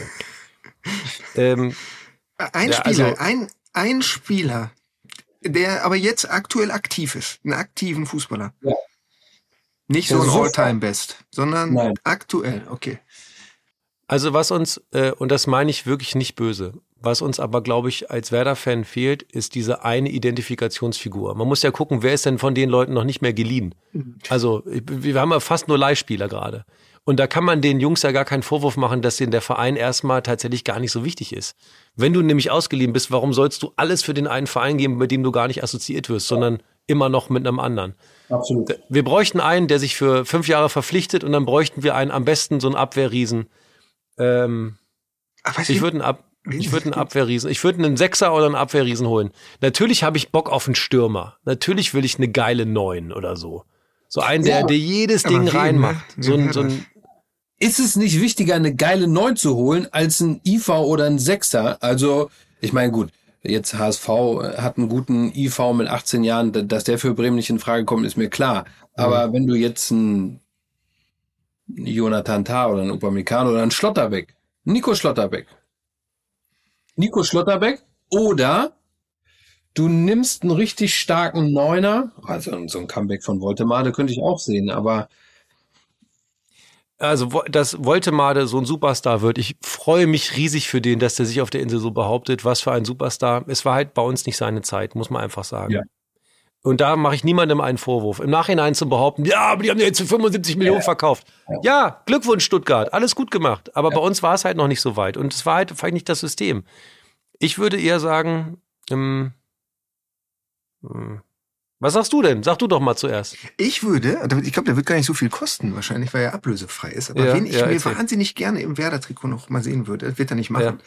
Ähm, Ein Ja, Spieler, also- ein, ein Spieler, der aber jetzt aktuell aktiv ist, einen aktiven Fußballer. Ja. Nicht Der so ein so- All-Time-Best, sondern Nein. aktuell, okay. Also was uns, äh, und das meine ich wirklich nicht böse, was uns aber, glaube ich, als Werder-Fan fehlt, ist diese eine Identifikationsfigur. Man muss ja gucken, wer ist denn von den Leuten noch nicht mehr geliehen? Also wir haben ja fast nur Leihspieler gerade. Und da kann man den Jungs ja gar keinen Vorwurf machen, dass denen der Verein erstmal tatsächlich gar nicht so wichtig ist. Wenn du nämlich ausgeliehen bist, warum sollst du alles für den einen Verein geben, mit dem du gar nicht assoziiert wirst, sondern immer noch mit einem anderen? Absolut. Wir bräuchten einen, der sich für fünf Jahre verpflichtet, und dann bräuchten wir einen, am besten so einen Abwehrriesen. Ähm, Aber ich würde einen, Ab ich würd einen Abwehrriesen, ich würde einen Sechser oder einen Abwehrriesen holen. Natürlich habe ich Bock auf einen Stürmer. Natürlich will ich eine geile Neun oder so. So einen, der, Ja, der jedes aber Ding wen, reinmacht. ne? So Wen ein, wäre so ein, Ist es nicht wichtiger, eine geile Neun zu holen, als ein I V oder ein Sechser? Also, ich meine, gut, jetzt H S V hat einen guten I V mit achtzehn Jahren, dass der für Bremen nicht in Frage kommt, ist mir klar. Aber mhm. wenn du jetzt einen Jonathan Tah oder einen Upamecano oder einen Schlotterbeck, Nico Schlotterbeck, Nico Schlotterbeck oder du nimmst einen richtig starken Neuner, also so ein Comeback von Woltemade könnte ich auch sehen, aber also, wo- dass Woltemade so ein Superstar wird. Ich freue mich riesig für den, dass der sich auf der Insel so behauptet. Was für ein Superstar. Es war halt bei uns nicht seine Zeit, muss man einfach sagen. Ja. Und da mache ich niemandem einen Vorwurf. Im Nachhinein zu behaupten, ja, aber die haben ja jetzt für fünfundsiebzig Millionen verkauft. Ja, Glückwunsch Stuttgart, alles gut gemacht. Aber bei uns war es halt noch nicht so weit. Und es war halt vielleicht nicht das System. Ich würde eher sagen, ähm, hm, was sagst du denn? Sag du doch mal zuerst. Ich würde, ich glaube, der wird gar nicht so viel kosten, wahrscheinlich, weil er ablösefrei ist. Aber Ja, wen ich ja, mir erzähl. wahnsinnig gerne im Werder-Trikot noch mal sehen würde, das wird er nicht machen.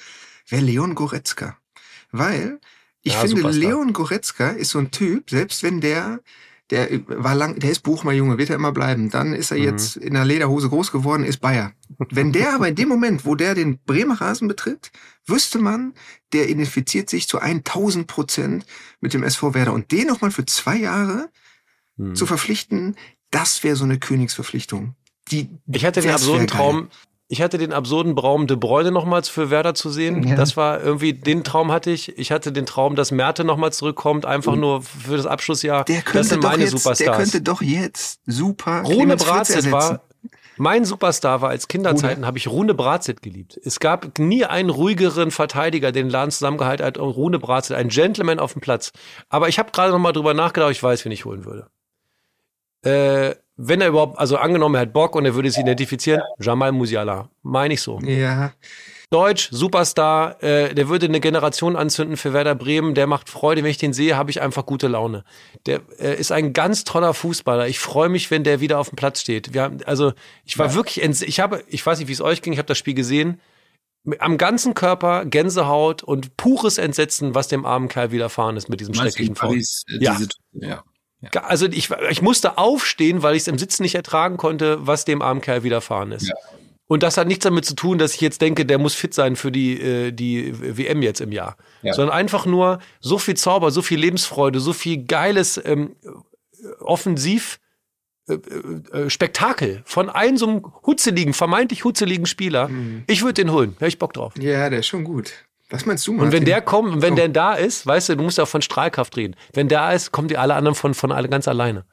wäre Leon Goretzka. Weil ich Ja, finde, Superstar. Leon Goretzka ist so ein Typ, selbst wenn der, der war lang, der ist Bochumer Junge, wird er immer bleiben. Dann ist er Mhm. jetzt in der Lederhose groß geworden, ist Bayer. Wenn der aber in dem Moment, wo der den Bremer Rasen betritt, wüsste man, der identifiziert sich zu tausend Prozent mit dem S V Werder. Und den nochmal für zwei Jahre Mhm. zu verpflichten, das wäre so eine Königsverpflichtung. Die, Ich hatte den das absurden wär geil. Traum, ich hatte den absurden Traum, De Bruyne nochmals für Werder zu sehen. Ja. Das war irgendwie, den Traum hatte ich. Ich hatte den Traum, dass Merte nochmal zurückkommt, einfach nur für das Abschlussjahr. Der Das könnte, sind doch meine jetzt, der Superstars. könnte doch jetzt super Rune Clemens Fritz Bratzett ersetzen. war, mein Superstar war als Kinderzeiten, habe ich Rune Bratzett geliebt. Es gab nie einen ruhigeren Verteidiger, den den Laden zusammengehalten hat, und Rune Bratzett, ein Gentleman auf dem Platz. Aber ich habe gerade noch mal drüber nachgedacht, ich weiß, wen ich holen würde. Äh, wenn er überhaupt, also angenommen, er hat Bock und er würde sich identifizieren, Jamal Musiala, meine ich so. Ja, Deutsch, Superstar, äh, der würde eine Generation anzünden für Werder Bremen, der macht Freude, wenn ich den sehe, habe ich einfach gute Laune. Der äh, ist ein ganz toller Fußballer. Ich freue mich, wenn der wieder auf dem Platz steht. Wir haben, also ich war Ja. wirklich, ents- ich habe, ich weiß nicht, wie es euch ging, ich habe das Spiel gesehen, am ganzen Körper Gänsehaut und pures Entsetzen, was dem armen Kerl widerfahren ist mit diesem Meinst du schrecklichen in Foul. Paris, äh, Ja. diese, ja. Also ich, ich musste aufstehen, weil ich es im Sitzen nicht ertragen konnte, was dem armen Kerl widerfahren ist. Ja. Und das hat nichts damit zu tun, dass ich jetzt denke, der muss fit sein für die, äh, die W M jetzt im Jahr. Ja. Sondern einfach nur so viel Zauber, so viel Lebensfreude, so viel geiles ähm, Offensiv äh, äh, Spektakel von einem so einem hutzeligen, vermeintlich hutzeligen Spieler. Mhm. Ich würde den holen. Hätte ich Bock drauf. ja, der ist schon gut. Was meinst du, Martin? Und wenn der kommt, und wenn Oh. der da ist, weißt du, du musst ja auch von Strahlkraft reden. Wenn der ist, kommen die alle anderen von, von alle ganz alleine.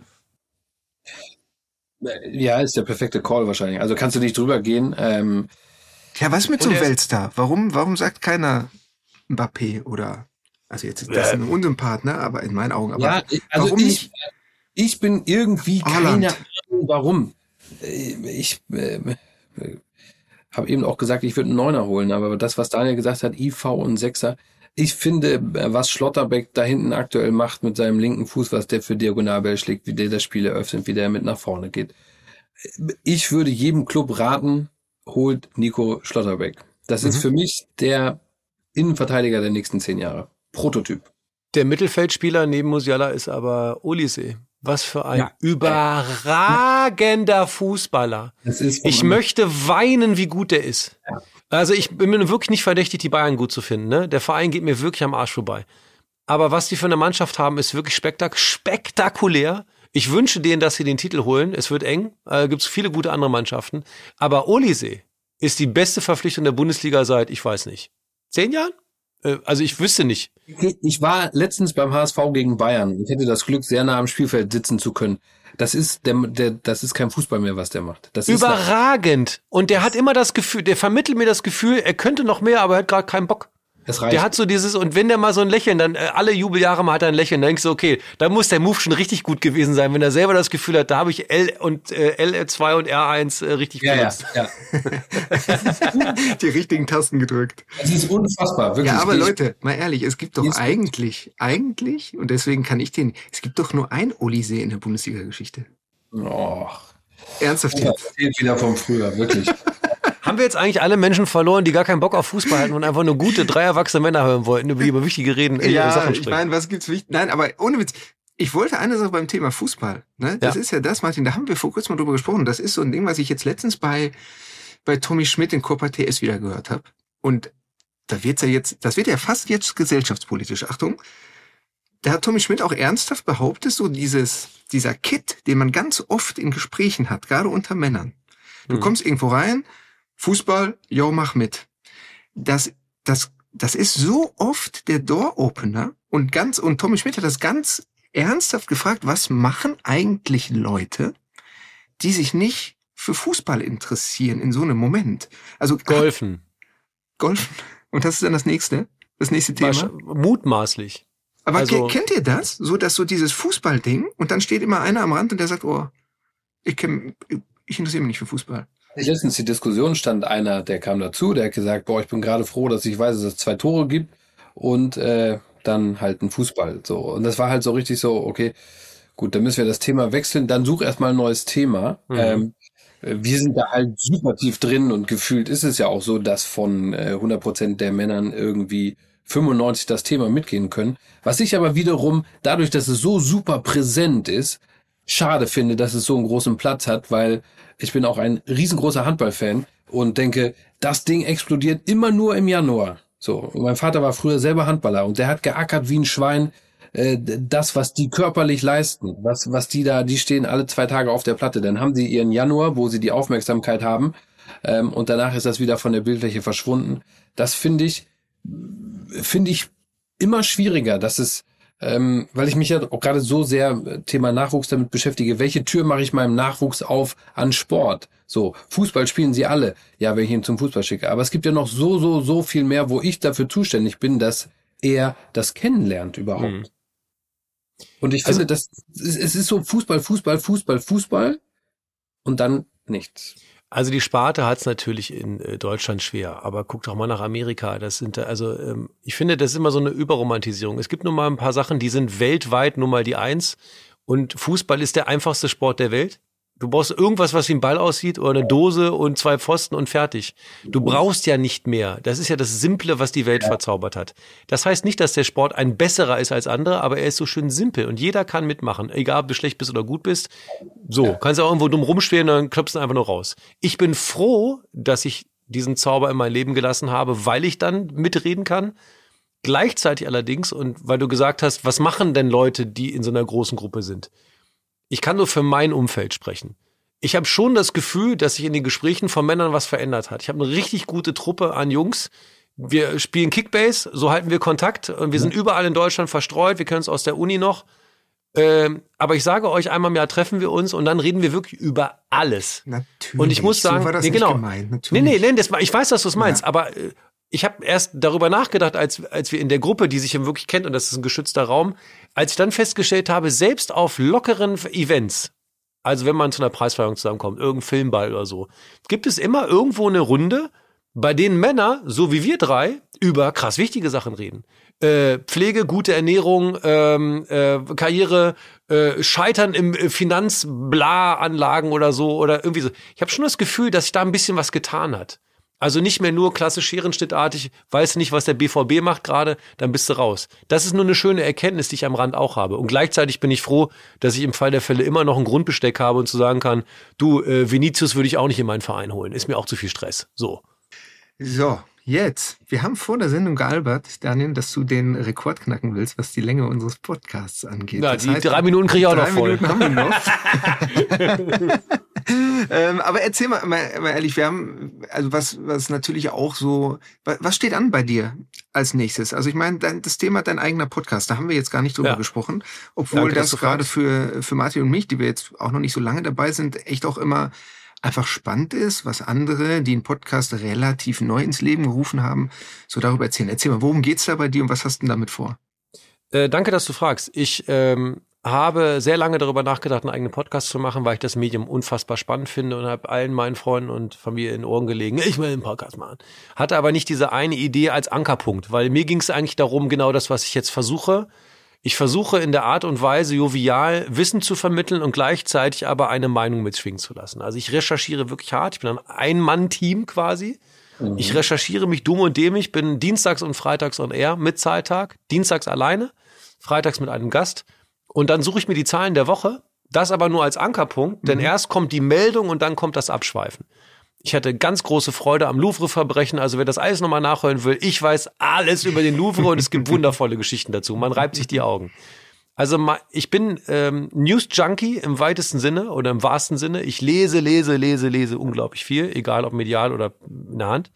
Ja, ist der perfekte Call wahrscheinlich. Also kannst du nicht drüber gehen. Ähm, Ja, was mit so Und einem er ist- Weltstar? Warum, warum sagt keiner Mbappé oder, also jetzt ist das Ja. ein Unsympath, ne, aber in meinen Augen, aber ja, also warum ich, nicht? ich bin irgendwie Haaland. keine Ahnung, warum. Äh, Ich äh, äh, habe eben auch gesagt, ich würde einen Neuner holen, aber das, was Daniel gesagt hat, I V und Sechser, ich finde, äh, was Schlotterbeck da hinten aktuell macht mit seinem linken Fuß, was der für Diagonalball schlägt, wie der das Spiel eröffnet, wie der mit nach vorne geht. Ich würde jedem Club raten, holt Nico Schlotterbeck. Das ist Mhm. für mich der Innenverteidiger der nächsten zehn Jahre. Prototyp. Der Mittelfeldspieler neben Musiala ist aber Olise. Was für ein Ja. überragender Fußballer. Das ist Ich möchte weinen, wie gut der ist. Also ich bin mir wirklich nicht verdächtig, die Bayern gut zu finden. Ne? Der Verein geht mir wirklich am Arsch vorbei. Aber was die für eine Mannschaft haben, ist wirklich spektak spektakulär. Ich wünsche denen, dass sie den Titel holen. Es wird eng. Äh, gibt es viele gute andere Mannschaften. Aber Olise ist die beste Verpflichtung der Bundesliga seit, ich weiß nicht, zehn Jahren? Äh, also ich wüsste nicht. Ich war letztens beim H S V gegen Bayern. Ich hätte das Glück, sehr nah am Spielfeld sitzen zu können. Das ist der, der, das ist kein Fußball mehr, was der macht. Das ist Überragend. Und der hat immer das Gefühl, der vermittelt mir das Gefühl, er könnte noch mehr, aber er hat gerade keinen Bock. das reicht. Der hat so dieses, und wenn der mal so ein Lächeln, dann äh, alle Jubeljahre mal hat er ein Lächeln, dann denkst du, okay, da muss der Move schon richtig gut gewesen sein, wenn er selber das Gefühl hat, da habe ich L und äh, L zwei und R eins äh, richtig ja, ja, benutzt. ja. Die richtigen Tasten gedrückt. Das ist unfassbar, wirklich. Ja, aber Ich- Leute, mal ehrlich, es gibt doch Jetzt- eigentlich, eigentlich, und deswegen kann ich den, es gibt doch nur ein Olise in der Bundesliga-Geschichte. Oh, Ernsthaft das jetzt. erzählt wieder vom früher, wirklich. Haben wir jetzt eigentlich alle Menschen verloren, die gar keinen Bock auf Fußball hatten und einfach nur gute, drei erwachsene Männer hören wollten, über die über wichtige Reden, äh, Ja, Sachen ich sprechen? meine, was gibt's wichtig? Nein, aber ohne Witz. Ich wollte eine Sache beim Thema Fußball. Ne? Das Ja. ist ja das, Martin, da haben wir vor kurzem mal drüber gesprochen. Das ist so ein Ding, was ich jetzt letztens bei, bei Tommy Schmidt in Copa T S wieder gehört habe. Und da wird's ja jetzt, das wird ja fast jetzt gesellschaftspolitisch. Achtung. Da hat Tommy Schmidt auch ernsthaft behauptet, so dieses, dieser Kit, den man ganz oft in Gesprächen hat, gerade unter Männern. Du Mhm. kommst irgendwo rein, Fußball, yo, mach mit. Das, das, das ist so oft der Door-Opener und ganz, und Tommy Schmidt hat das ganz ernsthaft gefragt, was machen eigentlich Leute, die sich nicht für Fußball interessieren in so einem Moment? Also Golfen. Golf. Und das ist dann das nächste, das nächste Thema. Wahrsch- Mutmaßlich. Aber also- ke- kennt ihr das? So, dass so dieses Fußballding und dann steht immer einer am Rand und der sagt, oh, ich kenn, ich interessiere mich nicht für Fußball. Letztens die Diskussion stand einer, der kam dazu, der hat gesagt, boah, ich bin gerade froh, dass ich weiß, dass es zwei Tore gibt und äh, dann halt ein Fußball. So. Und das war halt so richtig so, okay, gut, dann müssen wir das Thema wechseln, dann such erstmal ein neues Thema. Mhm. Ähm, wir sind da halt super tief drin und gefühlt ist es ja auch so, dass von äh, hundert Prozent der Männern irgendwie fünfundneunzig das Thema mitgehen können. Was ich aber wiederum, dadurch, dass es so super präsent ist, schade finde, dass es so einen großen Platz hat, weil ich bin auch ein riesengroßer Handballfan und denke, das Ding explodiert immer nur im Januar. So, und mein Vater war früher selber Handballer und der hat geackert wie ein Schwein. Äh, das, was die körperlich leisten, was was die da, die stehen alle zwei Tage auf der Platte. Dann haben sie ihren Januar, wo sie die Aufmerksamkeit haben, ähm, und danach ist das wieder von der Bildfläche verschwunden. Das finde ich, finde ich immer schwieriger, dass es, ähm, weil ich mich ja auch gerade so sehr äh, Thema Nachwuchs damit beschäftige. Welche Tür mache ich meinem Nachwuchs auf an Sport? So, Fußball spielen sie alle. Ja, wenn ich ihn zum Fußball schicke. Aber es gibt ja noch so, so, so viel mehr, wo ich dafür zuständig bin, dass er das kennenlernt überhaupt. Mhm. Und ich finde, also, das, es ist so Fußball, Fußball, Fußball, Fußball und dann nichts. Also die Sparte hat es natürlich in äh, Deutschland schwer, aber guck doch mal nach Amerika. Das sind also ähm, ich finde, das ist immer so eine Überromantisierung. Es gibt nur mal ein paar Sachen, die sind weltweit nur mal die Eins und Fußball ist der einfachste Sport der Welt. Du brauchst irgendwas, was wie ein Ball aussieht oder eine Dose und zwei Pfosten und fertig. Du brauchst ja nicht mehr. Das ist ja das Simple, was die Welt ja. verzaubert hat. Das heißt nicht, dass der Sport ein besserer ist als andere, aber er ist so schön simpel und jeder kann mitmachen. Egal, ob du schlecht bist oder gut bist. So, ja. kannst du auch irgendwo dumm rumstehen und dann klopfst du einfach nur raus. Ich bin froh, dass ich diesen Zauber in mein Leben gelassen habe, weil ich dann mitreden kann. Gleichzeitig allerdings, und weil du gesagt hast, was machen denn Leute, die in so einer großen Gruppe sind? Ich kann nur für mein Umfeld sprechen. Ich habe schon das Gefühl, dass sich in den Gesprächen von Männern was verändert hat. Ich habe eine richtig gute Truppe an Jungs. Wir spielen Kickbase, so halten wir Kontakt. Und wir sind überall in Deutschland verstreut. Wir können es aus der Uni noch. Ähm, aber ich sage euch, einmal im Jahr treffen wir uns und dann reden wir wirklich über alles. Natürlich. Und ich muss sagen, so war das nee, nicht genau. gemeint. Natürlich. Nee, nee, nee, das, ich weiß, dass du es meinst, Ja. aber äh, ich habe erst darüber nachgedacht, als als wir in der Gruppe, die sich eben wirklich kennt, und das ist ein geschützter Raum, als ich dann festgestellt habe, selbst auf lockeren Events, also wenn man zu einer Preisverleihung zusammenkommt, irgendein Filmball oder so, gibt es immer irgendwo eine Runde, bei denen Männer, so wie wir drei, über krass wichtige Sachen reden. Äh, Pflege, gute Ernährung, ähm, äh, Karriere, äh, Scheitern im Finanz-Bla-Anlagen oder so oder irgendwie so. Ich habe schon das Gefühl, dass sich da ein bisschen was getan hat. Also nicht mehr nur klassisch scherenschnittartig, weißt du nicht, was der B V B macht gerade, dann bist du raus. Das ist nur eine schöne Erkenntnis, die ich am Rand auch habe. Und gleichzeitig bin ich froh, dass ich im Fall der Fälle immer noch ein Grundbesteck habe und zu sagen kann, du, äh, Vinicius würde ich auch nicht in meinen Verein holen. Ist mir auch zu viel Stress. So. So, jetzt. Wir haben vor der Sendung gealbert, Daniel, dass du den Rekord knacken willst, was die Länge unseres Podcasts angeht. Na, das die heißt, drei Minuten kriege ich auch noch voll. Drei Minuten haben wir noch. ähm, aber erzähl mal, mal, mal ehrlich, wir haben, also was, was natürlich auch so, was steht an bei dir als nächstes? Also ich meine, das Thema dein eigener Podcast, da haben wir jetzt gar nicht drüber Ja. gesprochen, obwohl Danke, dass das du gerade fragst. für, für Martin und mich, die wir jetzt auch noch nicht so lange dabei sind, echt auch immer einfach spannend ist, was andere, die einen Podcast relativ neu ins Leben gerufen haben, so darüber erzählen. Erzähl mal, worum geht's da bei dir und was hast du denn damit vor? Äh, danke, dass du fragst. Ich ähm, habe sehr lange darüber nachgedacht, einen eigenen Podcast zu machen, weil ich das Medium unfassbar spannend finde und habe allen meinen Freunden und Familie in den Ohren gelegen, ich will einen Podcast machen. Hatte aber nicht diese eine Idee als Ankerpunkt, weil mir ging es eigentlich darum, genau das, was ich jetzt versuche. Ich versuche in der Art und Weise jovial Wissen zu vermitteln und gleichzeitig aber eine Meinung mitschwingen zu lassen. Also ich recherchiere wirklich hart. Ich bin ein Ein-Mann-Team quasi. Mhm. Ich recherchiere mich dumm und dämlich, bin dienstags und freitags on air mit Zahltag, dienstags alleine, freitags mit einem Gast. Und dann suche ich mir die Zahlen der Woche, das aber nur als Ankerpunkt, denn mhm. erst kommt die Meldung und dann kommt das Abschweifen. Ich hatte ganz große Freude am Louvre-Verbrechen, also wer das alles nochmal nachhören will, ich weiß alles über den Louvre und es gibt wundervolle Geschichten dazu. Man reibt sich die Augen. Also ich bin ähm, News-Junkie im weitesten Sinne oder im wahrsten Sinne. Ich lese, lese, lese, lese unglaublich viel, egal ob medial oder in der Hand.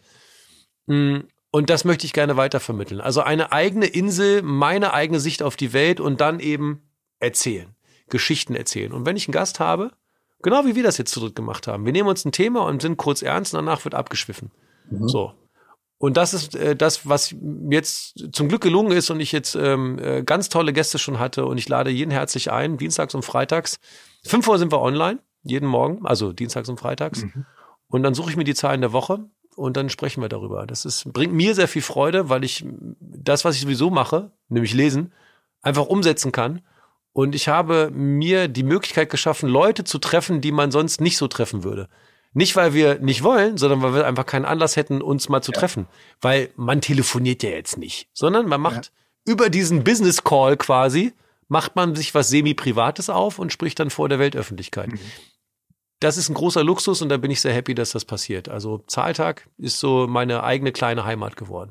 Und das möchte ich gerne weitervermitteln. Also eine eigene Insel, meine eigene Sicht auf die Welt und dann eben erzählen, Geschichten erzählen. Und wenn ich einen Gast habe, genau wie wir das jetzt zu dritt gemacht haben. Wir nehmen uns ein Thema und sind kurz ernst und danach wird abgeschwiffen. Mhm. So. Und das ist äh, das, was jetzt zum Glück gelungen ist und ich jetzt ähm, äh, ganz tolle Gäste schon hatte und ich lade jeden herzlich ein, dienstags und freitags. fünf Uhr sind wir online, jeden Morgen, also dienstags und freitags. Mhm. Und dann suche ich mir die Zahlen der Woche und dann sprechen wir darüber. Das ist, bringt mir sehr viel Freude, weil ich das, was ich sowieso mache, nämlich lesen, einfach umsetzen kann. Und ich habe mir die Möglichkeit geschaffen, Leute zu treffen, die man sonst nicht so treffen würde. Nicht, weil wir nicht wollen, sondern weil wir einfach keinen Anlass hätten, uns mal zu ja. treffen. Weil man telefoniert ja jetzt nicht, sondern man macht ja. über diesen Business Call quasi, macht man sich was Semi-Privates auf und spricht dann vor der Weltöffentlichkeit. Mhm. Das ist ein großer Luxus und da bin ich sehr happy, dass das passiert. Also Zahltag ist so meine eigene kleine Heimat geworden.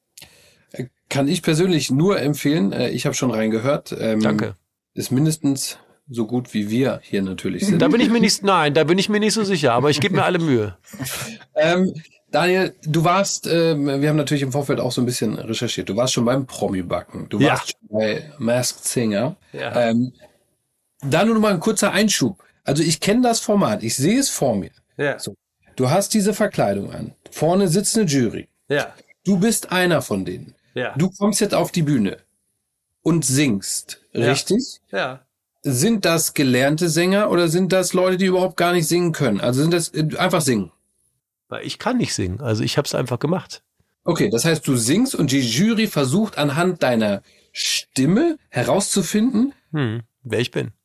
Kann ich persönlich nur empfehlen. Ich habe schon reingehört. Ähm, Danke. Ist mindestens so gut wie wir hier natürlich sind. Da bin ich mir nicht, nein, da bin ich mir nicht so sicher, aber ich gebe mir alle Mühe. ähm, Daniel, du warst, äh, wir haben natürlich im Vorfeld auch so ein bisschen recherchiert. Du warst schon beim Promi-Backen. Du warst ja. schon bei Masked Singer. Ja. Ähm, da nur noch mal ein kurzer Einschub. Also ich kenne das Format, ich sehe es vor mir. Ja. So. Du hast diese Verkleidung an. Vorne sitzt eine Jury. Ja. Du bist einer von denen. Ja. Du kommst jetzt auf die Bühne und singst, richtig? Ja. Sind das gelernte Sänger oder sind das Leute, die überhaupt gar nicht singen können? Also sind das äh, einfach singen? Weil ich kann nicht singen, also ich habe es einfach gemacht. Okay, das heißt, du singst und die Jury versucht anhand deiner Stimme herauszufinden, hm, wer ich bin.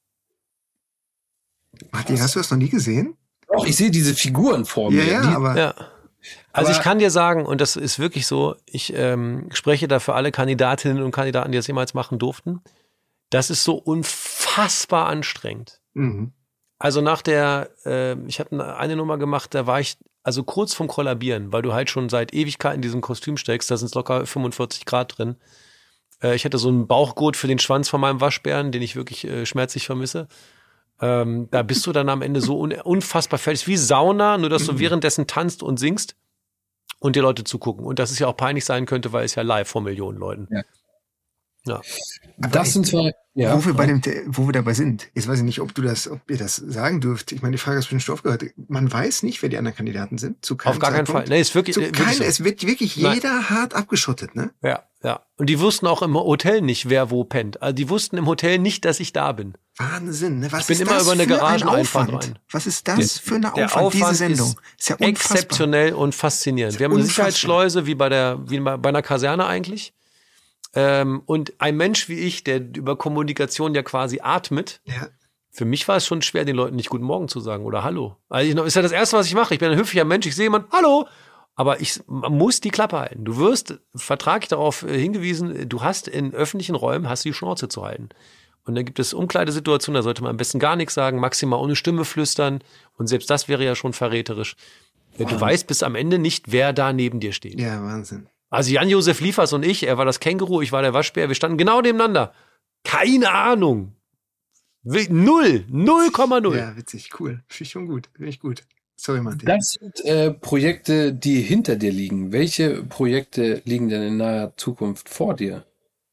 Martin, hast du das noch nie gesehen? Doch, ich sehe diese Figuren vor mir. Ja, ja, die, aber... Ja. Also aber ich kann dir sagen, und das ist wirklich so, ich ähm, spreche da für alle Kandidatinnen und Kandidaten, die das jemals machen durften, das ist so unfassbar anstrengend. Mhm. Also nach der, äh, ich habe eine Nummer gemacht, da war ich also kurz vorm Kollabieren, weil du halt schon seit Ewigkeit in diesem Kostüm steckst, da sind locker fünfundvierzig Grad drin. Äh, ich hatte so einen Bauchgurt für den Schwanz von meinem Waschbären, den ich wirklich äh, schmerzlich vermisse. Ähm, da bist du dann am Ende so un- unfassbar fertig, wie Sauna, nur dass du währenddessen tanzt und singst und die Leute zugucken. Und dass es ja auch peinlich sein könnte, weil es ja live vor Millionen Leuten. Ja. Ja. Das sind zwei, ja. Wo wir bei dem, wo wir dabei sind. Jetzt weiß ich nicht, ob du das, ob ihr das sagen dürft. Ich meine, die Frage ist bestimmt schon aufgehört. Man weiß nicht, wer die anderen Kandidaten sind. Zu keinem Auf gar keinen Zeitpunkt. Fall. Nee, ist wirklich, Zu wirklich keinem, so. Es wird wirklich Nein. jeder hart abgeschottet, ne? Ja, ja. Und die wussten auch im Hotel nicht, wer wo pennt. Also die wussten im Hotel nicht, dass ich da bin. Wahnsinn, ne? Was Ich bin ist immer das über eine für ein Garageneinfahrt Aufwand? rein. Was ist das für eine Der Aufwand, diese Aufwand Sendung? ist, Ist ja unfassbar. exzeptionell und faszinierend. Ist Wir haben eine unfassbar. Sicherheitsschleuse wie bei der, wie bei einer Kaserne eigentlich. Ähm, und ein Mensch wie ich, der über Kommunikation ja quasi atmet, Ja. für mich war es schon schwer, den Leuten nicht Guten Morgen zu sagen oder Hallo. Also ich, ist ja das Erste, was ich mache. Ich bin ein höflicher Mensch, ich sehe jemanden, Hallo! Aber ich man muss die Klappe halten. Du wirst vertraglich darauf hingewiesen, du hast in öffentlichen Räumen hast du die Schnauze zu halten. Und dann gibt es Umkleidesituationen, da sollte man am besten gar nichts sagen, maximal ohne Stimme flüstern. Und selbst das wäre ja schon verräterisch. Du Wow. weißt bis am Ende nicht, wer da neben dir steht. Ja, Wahnsinn. Also Jan-Josef Liefers und ich, er war das Känguru, ich war der Waschbär, wir standen genau nebeneinander. Keine Ahnung. Null. null Komma null. Ja, witzig, cool. Finde ich schon gut. Finde ich gut. Sorry, Martin. Das sind äh, Projekte, die hinter dir liegen. Welche Projekte liegen denn in naher Zukunft vor dir?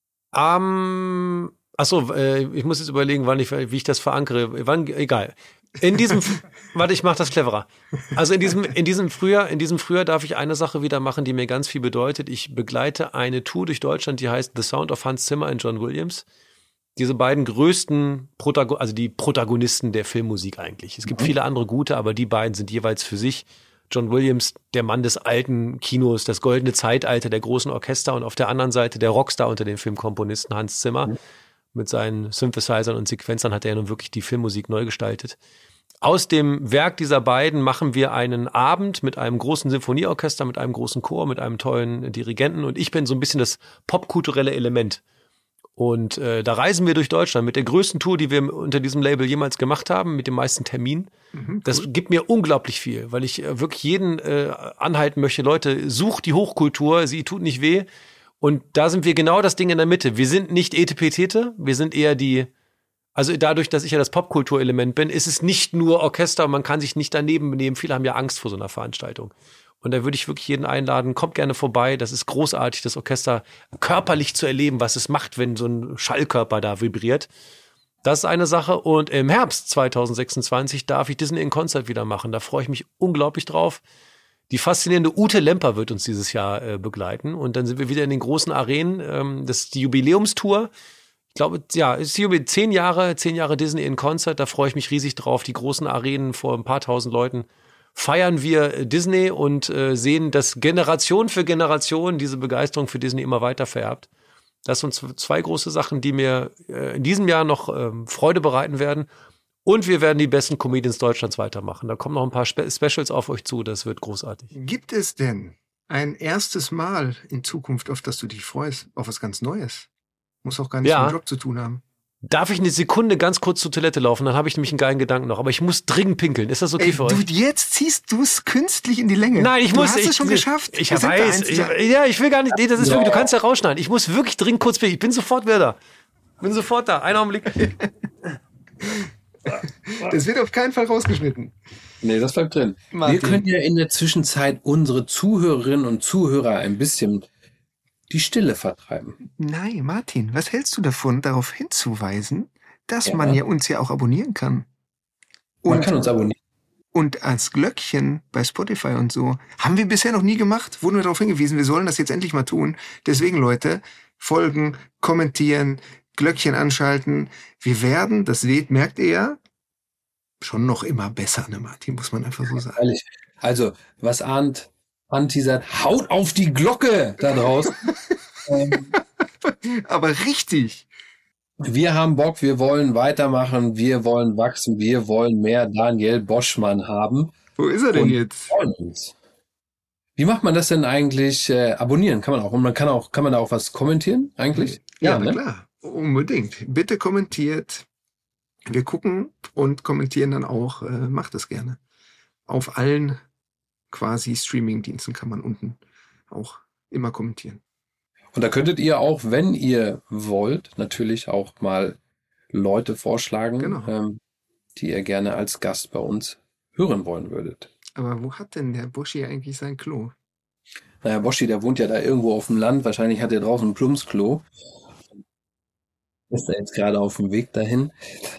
Ähm, achso, äh, ich muss jetzt überlegen, wann ich, wie ich das verankere. Wann, egal. In diesem, warte, ich mach das cleverer. Also in diesem, in diesem Frühjahr, in diesem Frühjahr darf ich eine Sache wieder machen, die mir ganz viel bedeutet. Ich begleite eine Tour durch Deutschland, die heißt The Sound of Hans Zimmer und John Williams. Diese beiden größten Protago- also die Protagonisten der Filmmusik eigentlich. Es gibt viele andere gute, aber die beiden sind jeweils für sich. John Williams, der Mann des alten Kinos, das goldene Zeitalter der großen Orchester und auf der anderen Seite der Rockstar unter den Filmkomponisten Hans Zimmer. Mhm. Mit seinen Synthesizern und Sequenzern hat er ja nun wirklich die Filmmusik neu gestaltet. Aus dem Werk dieser beiden machen wir einen Abend mit einem großen Sinfonieorchester, mit einem großen Chor, mit einem tollen Dirigenten und ich bin so ein bisschen das popkulturelle Element. Und äh, da reisen wir durch Deutschland mit der größten Tour, die wir unter diesem Label jemals gemacht haben, mit den meisten Terminen. Mhm, cool. Das gibt mir unglaublich viel, weil ich äh, wirklich jeden äh, anhalten möchte, Leute, sucht die Hochkultur, sie tut nicht weh. Und da sind wir genau das Ding in der Mitte. Wir sind nicht Etepetete, wir sind eher die, also dadurch, dass ich ja das Popkulturelement bin, ist es nicht nur Orchester, man kann sich nicht daneben benehmen. Viele haben ja Angst vor so einer Veranstaltung. Und da würde ich wirklich jeden einladen, kommt gerne vorbei. Das ist großartig, das Orchester körperlich zu erleben, was es macht, wenn so ein Schallkörper da vibriert. Das ist eine Sache. Und im Herbst zwanzig sechsundzwanzig darf ich Disney in Concert wieder machen. Da freue ich mich unglaublich drauf. Die faszinierende Ute Lemper wird uns dieses Jahr äh, begleiten. Und dann sind wir wieder in den großen Arenen. Ähm, das ist die Jubiläumstour. Ich glaube, ja, es ist Jubiläum, zehn Jahre, zehn Jahre Disney in Concert. Da freue ich mich riesig drauf. Die großen Arenen vor ein paar tausend Leuten. Feiern wir Disney und äh, sehen, dass Generation für Generation diese Begeisterung für Disney immer weiter vererbt. Das sind zwei große Sachen, die mir äh, in diesem Jahr noch ähm, Freude bereiten werden. Und wir werden die besten Comedians Deutschlands weitermachen. Da kommen noch ein paar Spe- Specials auf euch zu. Das wird großartig. Gibt es denn ein erstes Mal in Zukunft, auf das du dich freust? Auf was ganz Neues? Muss auch gar nichts Ja. mit dem Job zu tun haben. Darf ich eine Sekunde ganz kurz zur Toilette laufen? Dann habe ich nämlich einen geilen Gedanken noch. Aber ich muss dringend pinkeln. Ist das okay Ey, für du, euch? jetzt ziehst du es künstlich in die Länge. Nein, ich du muss. hast ich, es schon geschafft. Ich Wir sind der weiß. Ich, Einzige. ja, ich will gar nicht. Nee, das ist Ja. wirklich. Du kannst ja rausschneiden. Ich muss wirklich dringend kurz pinkeln. Ich bin sofort wieder da. Bin sofort da. Einen Augenblick. Das wird auf keinen Fall rausgeschnitten. Nee, das bleibt drin. Martin. Wir können ja in der Zwischenzeit unsere Zuhörerinnen und Zuhörer ein bisschen die Stille vertreiben. Nein, Martin, was hältst du davon, darauf hinzuweisen, dass Ja. man ja uns ja auch abonnieren kann? Man Und, kann uns abonnieren. und als Glöckchen bei Spotify und so haben wir bisher noch nie gemacht, wurden wir darauf hingewiesen, wir sollen das jetzt endlich mal tun. Deswegen, Leute, folgen, kommentieren, Glöckchen anschalten. Wir werden, das seht, merkt ihr ja, schon noch immer besser, ne, Martin, muss man einfach so sagen. Ehrlich. Also, was Arndt anteasert, haut auf die Glocke da draußen. ähm, Aber richtig. wir haben Bock, wir wollen weitermachen, wir wollen wachsen, wir wollen mehr Daniel Boschmann haben. Wo ist er denn Und- jetzt? Freuen uns. Wie macht man das denn eigentlich? Äh, abonnieren kann man auch. Und man kann auch, kann man da auch was kommentieren eigentlich? Ja, na ne? klar. Unbedingt. Bitte kommentiert. Wir gucken und kommentieren dann auch, äh, macht das gerne. Auf allen quasi Streaming-Diensten kann man unten auch immer kommentieren. Und da könntet ihr auch, wenn ihr wollt, natürlich auch mal Leute vorschlagen, Genau. ähm, die ihr gerne als Gast bei uns hören wollen würdet. Aber wo hat denn der Boschi eigentlich sein Klo? Naja, Boschi, der wohnt ja da irgendwo auf dem Land. Wahrscheinlich hat er draußen ein Plumpsklo. Ist er jetzt gerade auf dem Weg dahin.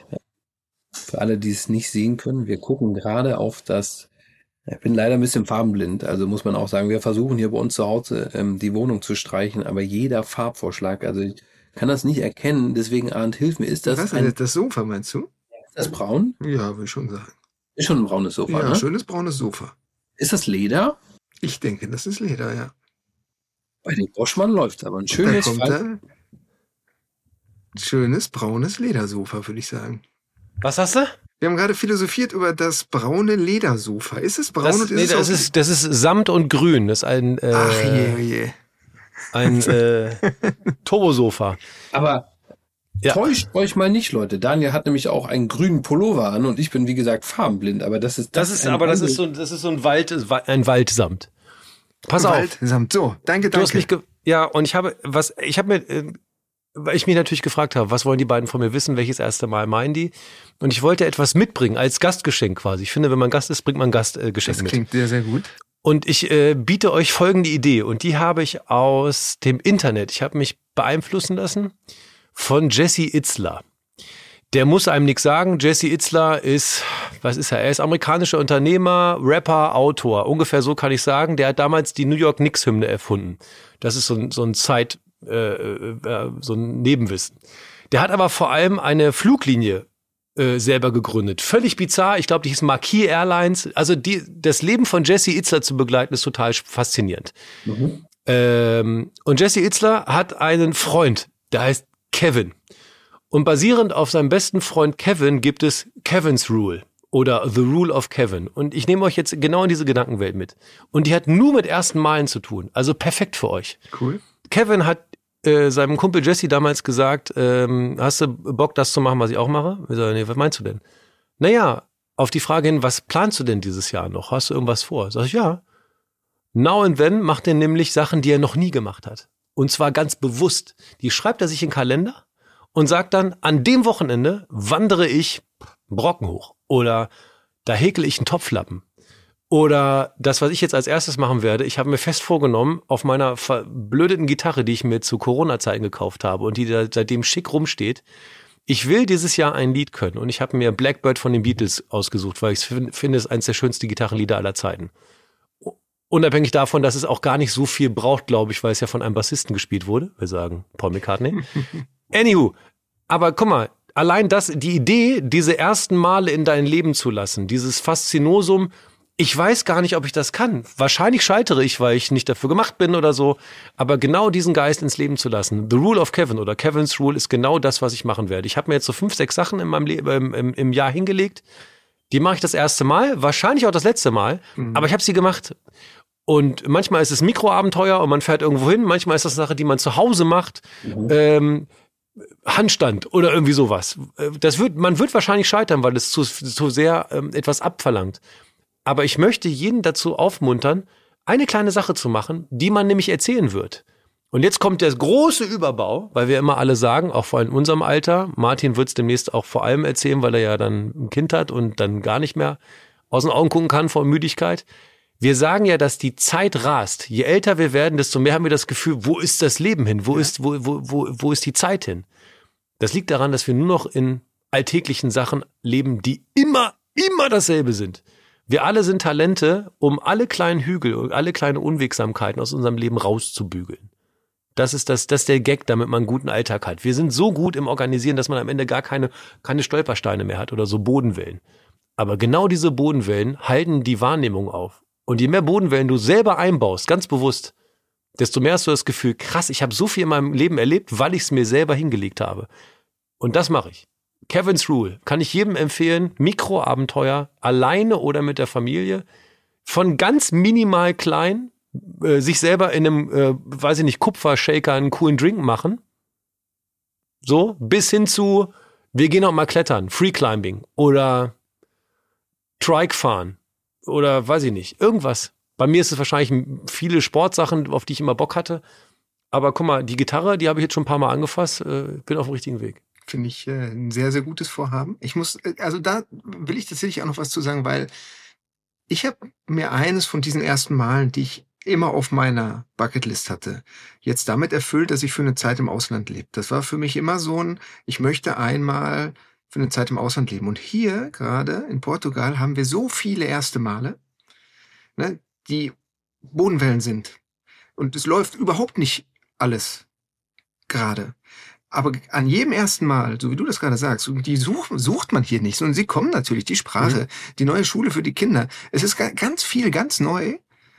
Für alle, die es nicht sehen können, wir gucken gerade auf das. Ich bin leider ein bisschen farbenblind, also muss man auch sagen, wir versuchen hier bei uns zu Hause ähm, die Wohnung zu streichen, aber jeder Farbvorschlag, also ich kann das nicht erkennen, deswegen Arndt, hilf mir, ist das Was ist ein, das, das Sofa, meinst du? ist das braun? Ja, will ich schon sagen. Ist schon ein braunes Sofa, Ja, ne? schönes braunes Sofa. Ist das Leder? Ich denke, das ist Leder, ja. Bei dem Boschmann läuft aber ein Da schönes kommt Fall. er. Schönes braunes Ledersofa, würde ich sagen. Was hast du? Wir haben gerade philosophiert über das braune Ledersofa. Ist es braun Das, und ist nee, es das auch- ist, das ist Samt und Grün. Das ist ein, äh, Ach je, oh je. ein äh, Turbosofa. Aber Ja. täuscht euch mal nicht, Leute. Daniel hat nämlich auch einen grünen Pullover an und ich bin, wie gesagt, farbenblind, aber das ist Das ist, ein aber das ist Wandel- so, das ist so ein Wald, ein Waldsamt. Pass auf. Waldsamt. So, danke, Du hast mich danke. ge ja, und ich habe was ich habe mir äh, weil ich mich natürlich gefragt habe, was wollen die beiden von mir wissen, welches erste Mal meinen die? Und ich wollte etwas mitbringen als Gastgeschenk quasi. Ich finde, wenn man Gast ist, bringt man Gastgeschenk äh, Geschenk Das mit. klingt sehr, sehr gut. Und ich äh, biete euch folgende Idee und die habe ich aus dem Internet. Ich habe mich beeinflussen lassen von Jesse Itzler. Der muss einem nichts sagen. Jesse Itzler ist, was ist er? Er ist amerikanischer Unternehmer, Rapper, Autor. Ungefähr so kann ich sagen. Der hat damals die New York Knicks Hymne erfunden. Das ist so ein, so ein Zeit, äh, äh, so ein Nebenwissen. Der hat aber vor allem eine Fluglinie äh, selber gegründet. Völlig bizarr. Ich glaube, die hieß Marquis Airlines. Also die, das Leben von Jesse Itzler zu begleiten, ist total faszinierend. Mhm. Ähm, und Jesse Itzler hat einen Freund, der heißt Kevin. Und basierend auf seinem besten Freund Kevin gibt es Kevin's Rule oder The Rule of Kevin. Und ich nehme euch jetzt genau in diese Gedankenwelt mit. Und die hat nur mit ersten Malen zu tun. Also perfekt für euch. Cool. Kevin hat äh, seinem Kumpel Jesse damals gesagt, ähm, hast du Bock, das zu machen, was ich auch mache? Ich sage, nee, was meinst du denn? Naja, auf die Frage hin, was planst du denn dieses Jahr noch? Hast du irgendwas vor? Sag ich, ja. Now and then macht er nämlich Sachen, die er noch nie gemacht hat. Und zwar ganz bewusst. Die schreibt er sich in den Kalender und sagt dann, an dem Wochenende wandere ich Brocken hoch. Oder da häkel ich einen Topflappen. Oder das, was ich jetzt als erstes machen werde, ich habe mir fest vorgenommen, auf meiner verblödeten Gitarre, die ich mir zu Corona-Zeiten gekauft habe und die da seitdem schick rumsteht, ich will dieses Jahr ein Lied können. Und ich habe mir Blackbird von den Beatles ausgesucht, weil ich finde, find, es ist eines der schönsten Gitarrenlieder aller Zeiten. Unabhängig davon, dass es auch gar nicht so viel braucht, glaube ich, weil es ja von einem Bassisten gespielt wurde. Wir sagen Paul McCartney. Anywho, aber guck mal, allein das, die Idee, diese ersten Male in dein Leben zu lassen, dieses Faszinosum, ich weiß gar nicht, ob ich das kann. Wahrscheinlich scheitere ich, weil ich nicht dafür gemacht bin oder so. Aber genau diesen Geist ins Leben zu lassen. The Rule of Kevin oder Kevin's Rule ist genau das, was ich machen werde. Ich habe mir jetzt so fünf, sechs Sachen in meinem Leben im, im Jahr hingelegt. Die mache ich das erste Mal, wahrscheinlich auch das letzte Mal. Mhm. Aber ich habe sie gemacht. Und manchmal ist es Mikroabenteuer und man fährt irgendwo hin. Manchmal ist das eine Sache, die man zu Hause macht. Mhm. Ähm, Handstand oder irgendwie sowas. Das wird, man wird wahrscheinlich scheitern, weil es zu, zu sehr ähm, etwas abverlangt. Aber ich möchte jeden dazu aufmuntern, eine kleine Sache zu machen, die man nämlich erzählen wird. Und jetzt kommt der große Überbau, weil wir immer alle sagen, auch vor allem in unserem Alter, Martin wird es demnächst auch vor allem erzählen, weil er ja dann ein Kind hat und dann gar nicht mehr aus den Augen gucken kann vor Müdigkeit. Wir sagen ja, dass die Zeit rast. Je älter wir werden, desto mehr haben wir das Gefühl, wo ist das Leben hin? Wo ist, wo, wo, wo, wo ist die Zeit hin? Das liegt daran, dass wir nur noch in alltäglichen Sachen leben, die immer, immer dasselbe sind. Wir alle sind Talente, um alle kleinen Hügel und alle kleinen Unwegsamkeiten aus unserem Leben rauszubügeln. Das ist das, das ist der Gag, damit man einen guten Alltag hat. Wir sind so gut im Organisieren, dass man am Ende gar keine, keine Stolpersteine mehr hat oder so Bodenwellen. Aber genau diese Bodenwellen halten die Wahrnehmung auf. Und je mehr Bodenwellen du selber einbaust, ganz bewusst, desto mehr hast du das Gefühl, krass, ich habe so viel in meinem Leben erlebt, weil ich es mir selber hingelegt habe. Und das mache ich. Kevin's Rule kann ich jedem empfehlen. Mikroabenteuer, alleine oder mit der Familie. Von ganz minimal klein, äh, sich selber in einem, äh, weiß ich nicht, Kupfershaker einen coolen Drink machen. So, bis hin zu, wir gehen auch mal klettern, Freeclimbing oder Trike fahren. Oder weiß ich nicht, irgendwas. Bei mir ist es wahrscheinlich viele Sportsachen, auf die ich immer Bock hatte. Aber guck mal, die Gitarre, die habe ich jetzt schon ein paar Mal angefasst. Äh, bin auf dem richtigen Weg. Finde ich äh, ein sehr, sehr gutes Vorhaben. Ich muss, also da will ich tatsächlich auch noch was zu sagen, weil ich habe mir eines von diesen ersten Malen, die ich immer auf meiner Bucketlist hatte, jetzt damit erfüllt, dass ich für eine Zeit im Ausland lebe. Das war für mich immer so ein, ich möchte einmal für eine Zeit im Ausland leben. Und hier gerade in Portugal haben wir so viele erste Male, ne, die Bodenwellen sind. Und es läuft überhaupt nicht alles gerade. Aber an jedem ersten Mal, so wie du das gerade sagst, die suchen, sucht man hier nicht. Und sie kommen natürlich, die Sprache, mhm. die neue Schule für die Kinder. Es ist ganz viel, ganz neu.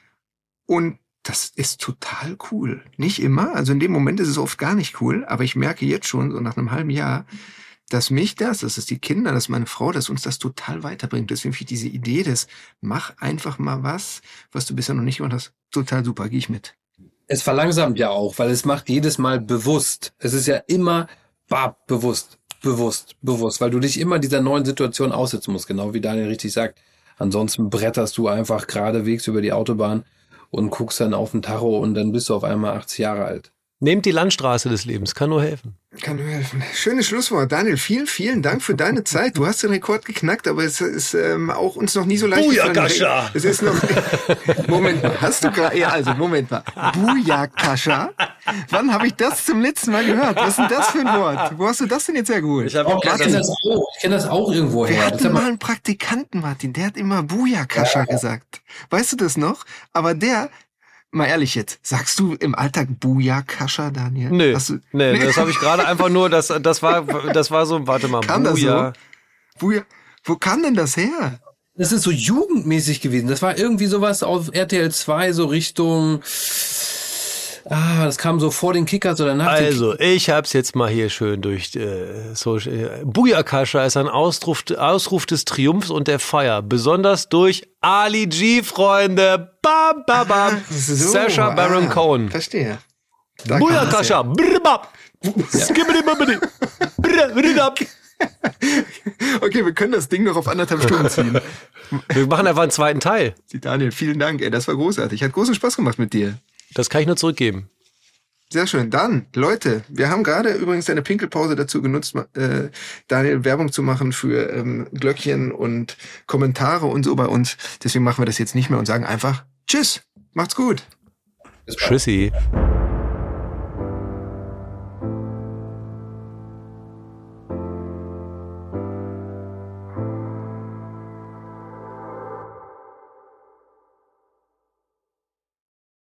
Und das ist total cool. Nicht immer, also in dem Moment ist es oft gar nicht cool. Aber ich merke jetzt schon, so nach einem halben Jahr, dass mich das, das ist die Kinder, das ist meine Frau, dass uns das total weiterbringt. Deswegen finde ich diese Idee des, mach einfach mal was, was du bisher noch nicht gemacht hast, total super, gehe ich mit. Es verlangsamt ja auch, weil es macht jedes Mal bewusst. Es ist ja immer bah, bewusst, bewusst, bewusst, weil du dich immer dieser neuen Situation aussetzen musst, genau wie Daniel richtig sagt. Ansonsten bretterst du einfach geradewegs über die Autobahn und guckst dann auf den Tacho und dann bist du auf einmal achtzig Jahre alt. Nehmt die Landstraße des Lebens, kann nur helfen. Kann nur helfen. Schönes Schlusswort. Daniel, vielen, vielen Dank für deine Zeit. Du hast den Rekord geknackt, aber es ist ähm, auch uns noch nie so leicht Booyakascha! Es ist noch... Moment mal, hast du gerade... Ja, also, Moment mal. Booyakascha? Wann habe ich das zum letzten Mal gehört? Was ist denn das für ein Wort? Wo hast du das denn jetzt hergeholt? Ich, oh, ich kenne das auch. Ich kenne das auch irgendwo her. Wir hatten mal einen Praktikanten, Martin, der hat immer Booyakascha ja. gesagt. Weißt du das noch? Aber der... Mal ehrlich jetzt, sagst du im Alltag Booyakascha, Daniel? Nö, Hast du, nee, nee, das habe ich gerade einfach nur, das, das war, das war so, warte mal, kam Booyah. Das so? Booyah. Wo kam denn das her? Das ist so jugendmäßig gewesen. Das war irgendwie sowas auf R T L zwei, so Richtung, ah, das kam so vor den Kickers oder nach den Also, ich hab's jetzt mal hier schön durch äh, Social. Booyakascha ist ein Ausruf, Ausruf des Triumphs und der Feier, besonders durch Ali G, Freunde. Bam, bam, bam. Ah, so, Sacha Baron ah, Cohen. Verstehe. Booyakascha. Okay, wir können das Ding noch auf anderthalb Stunden ziehen. Wir machen einfach einen zweiten Teil. Daniel, vielen Dank. Ey, das war großartig. Hat großen Spaß gemacht mit dir. Das kann ich nur zurückgeben. Sehr schön. Dann, Leute, wir haben gerade übrigens eine Pinkelpause dazu genutzt, äh, Daniel Werbung zu machen für ähm, Glöckchen und Kommentare und so bei uns. Deswegen machen wir das jetzt nicht mehr und sagen einfach Tschüss, macht's gut. Tschüssi.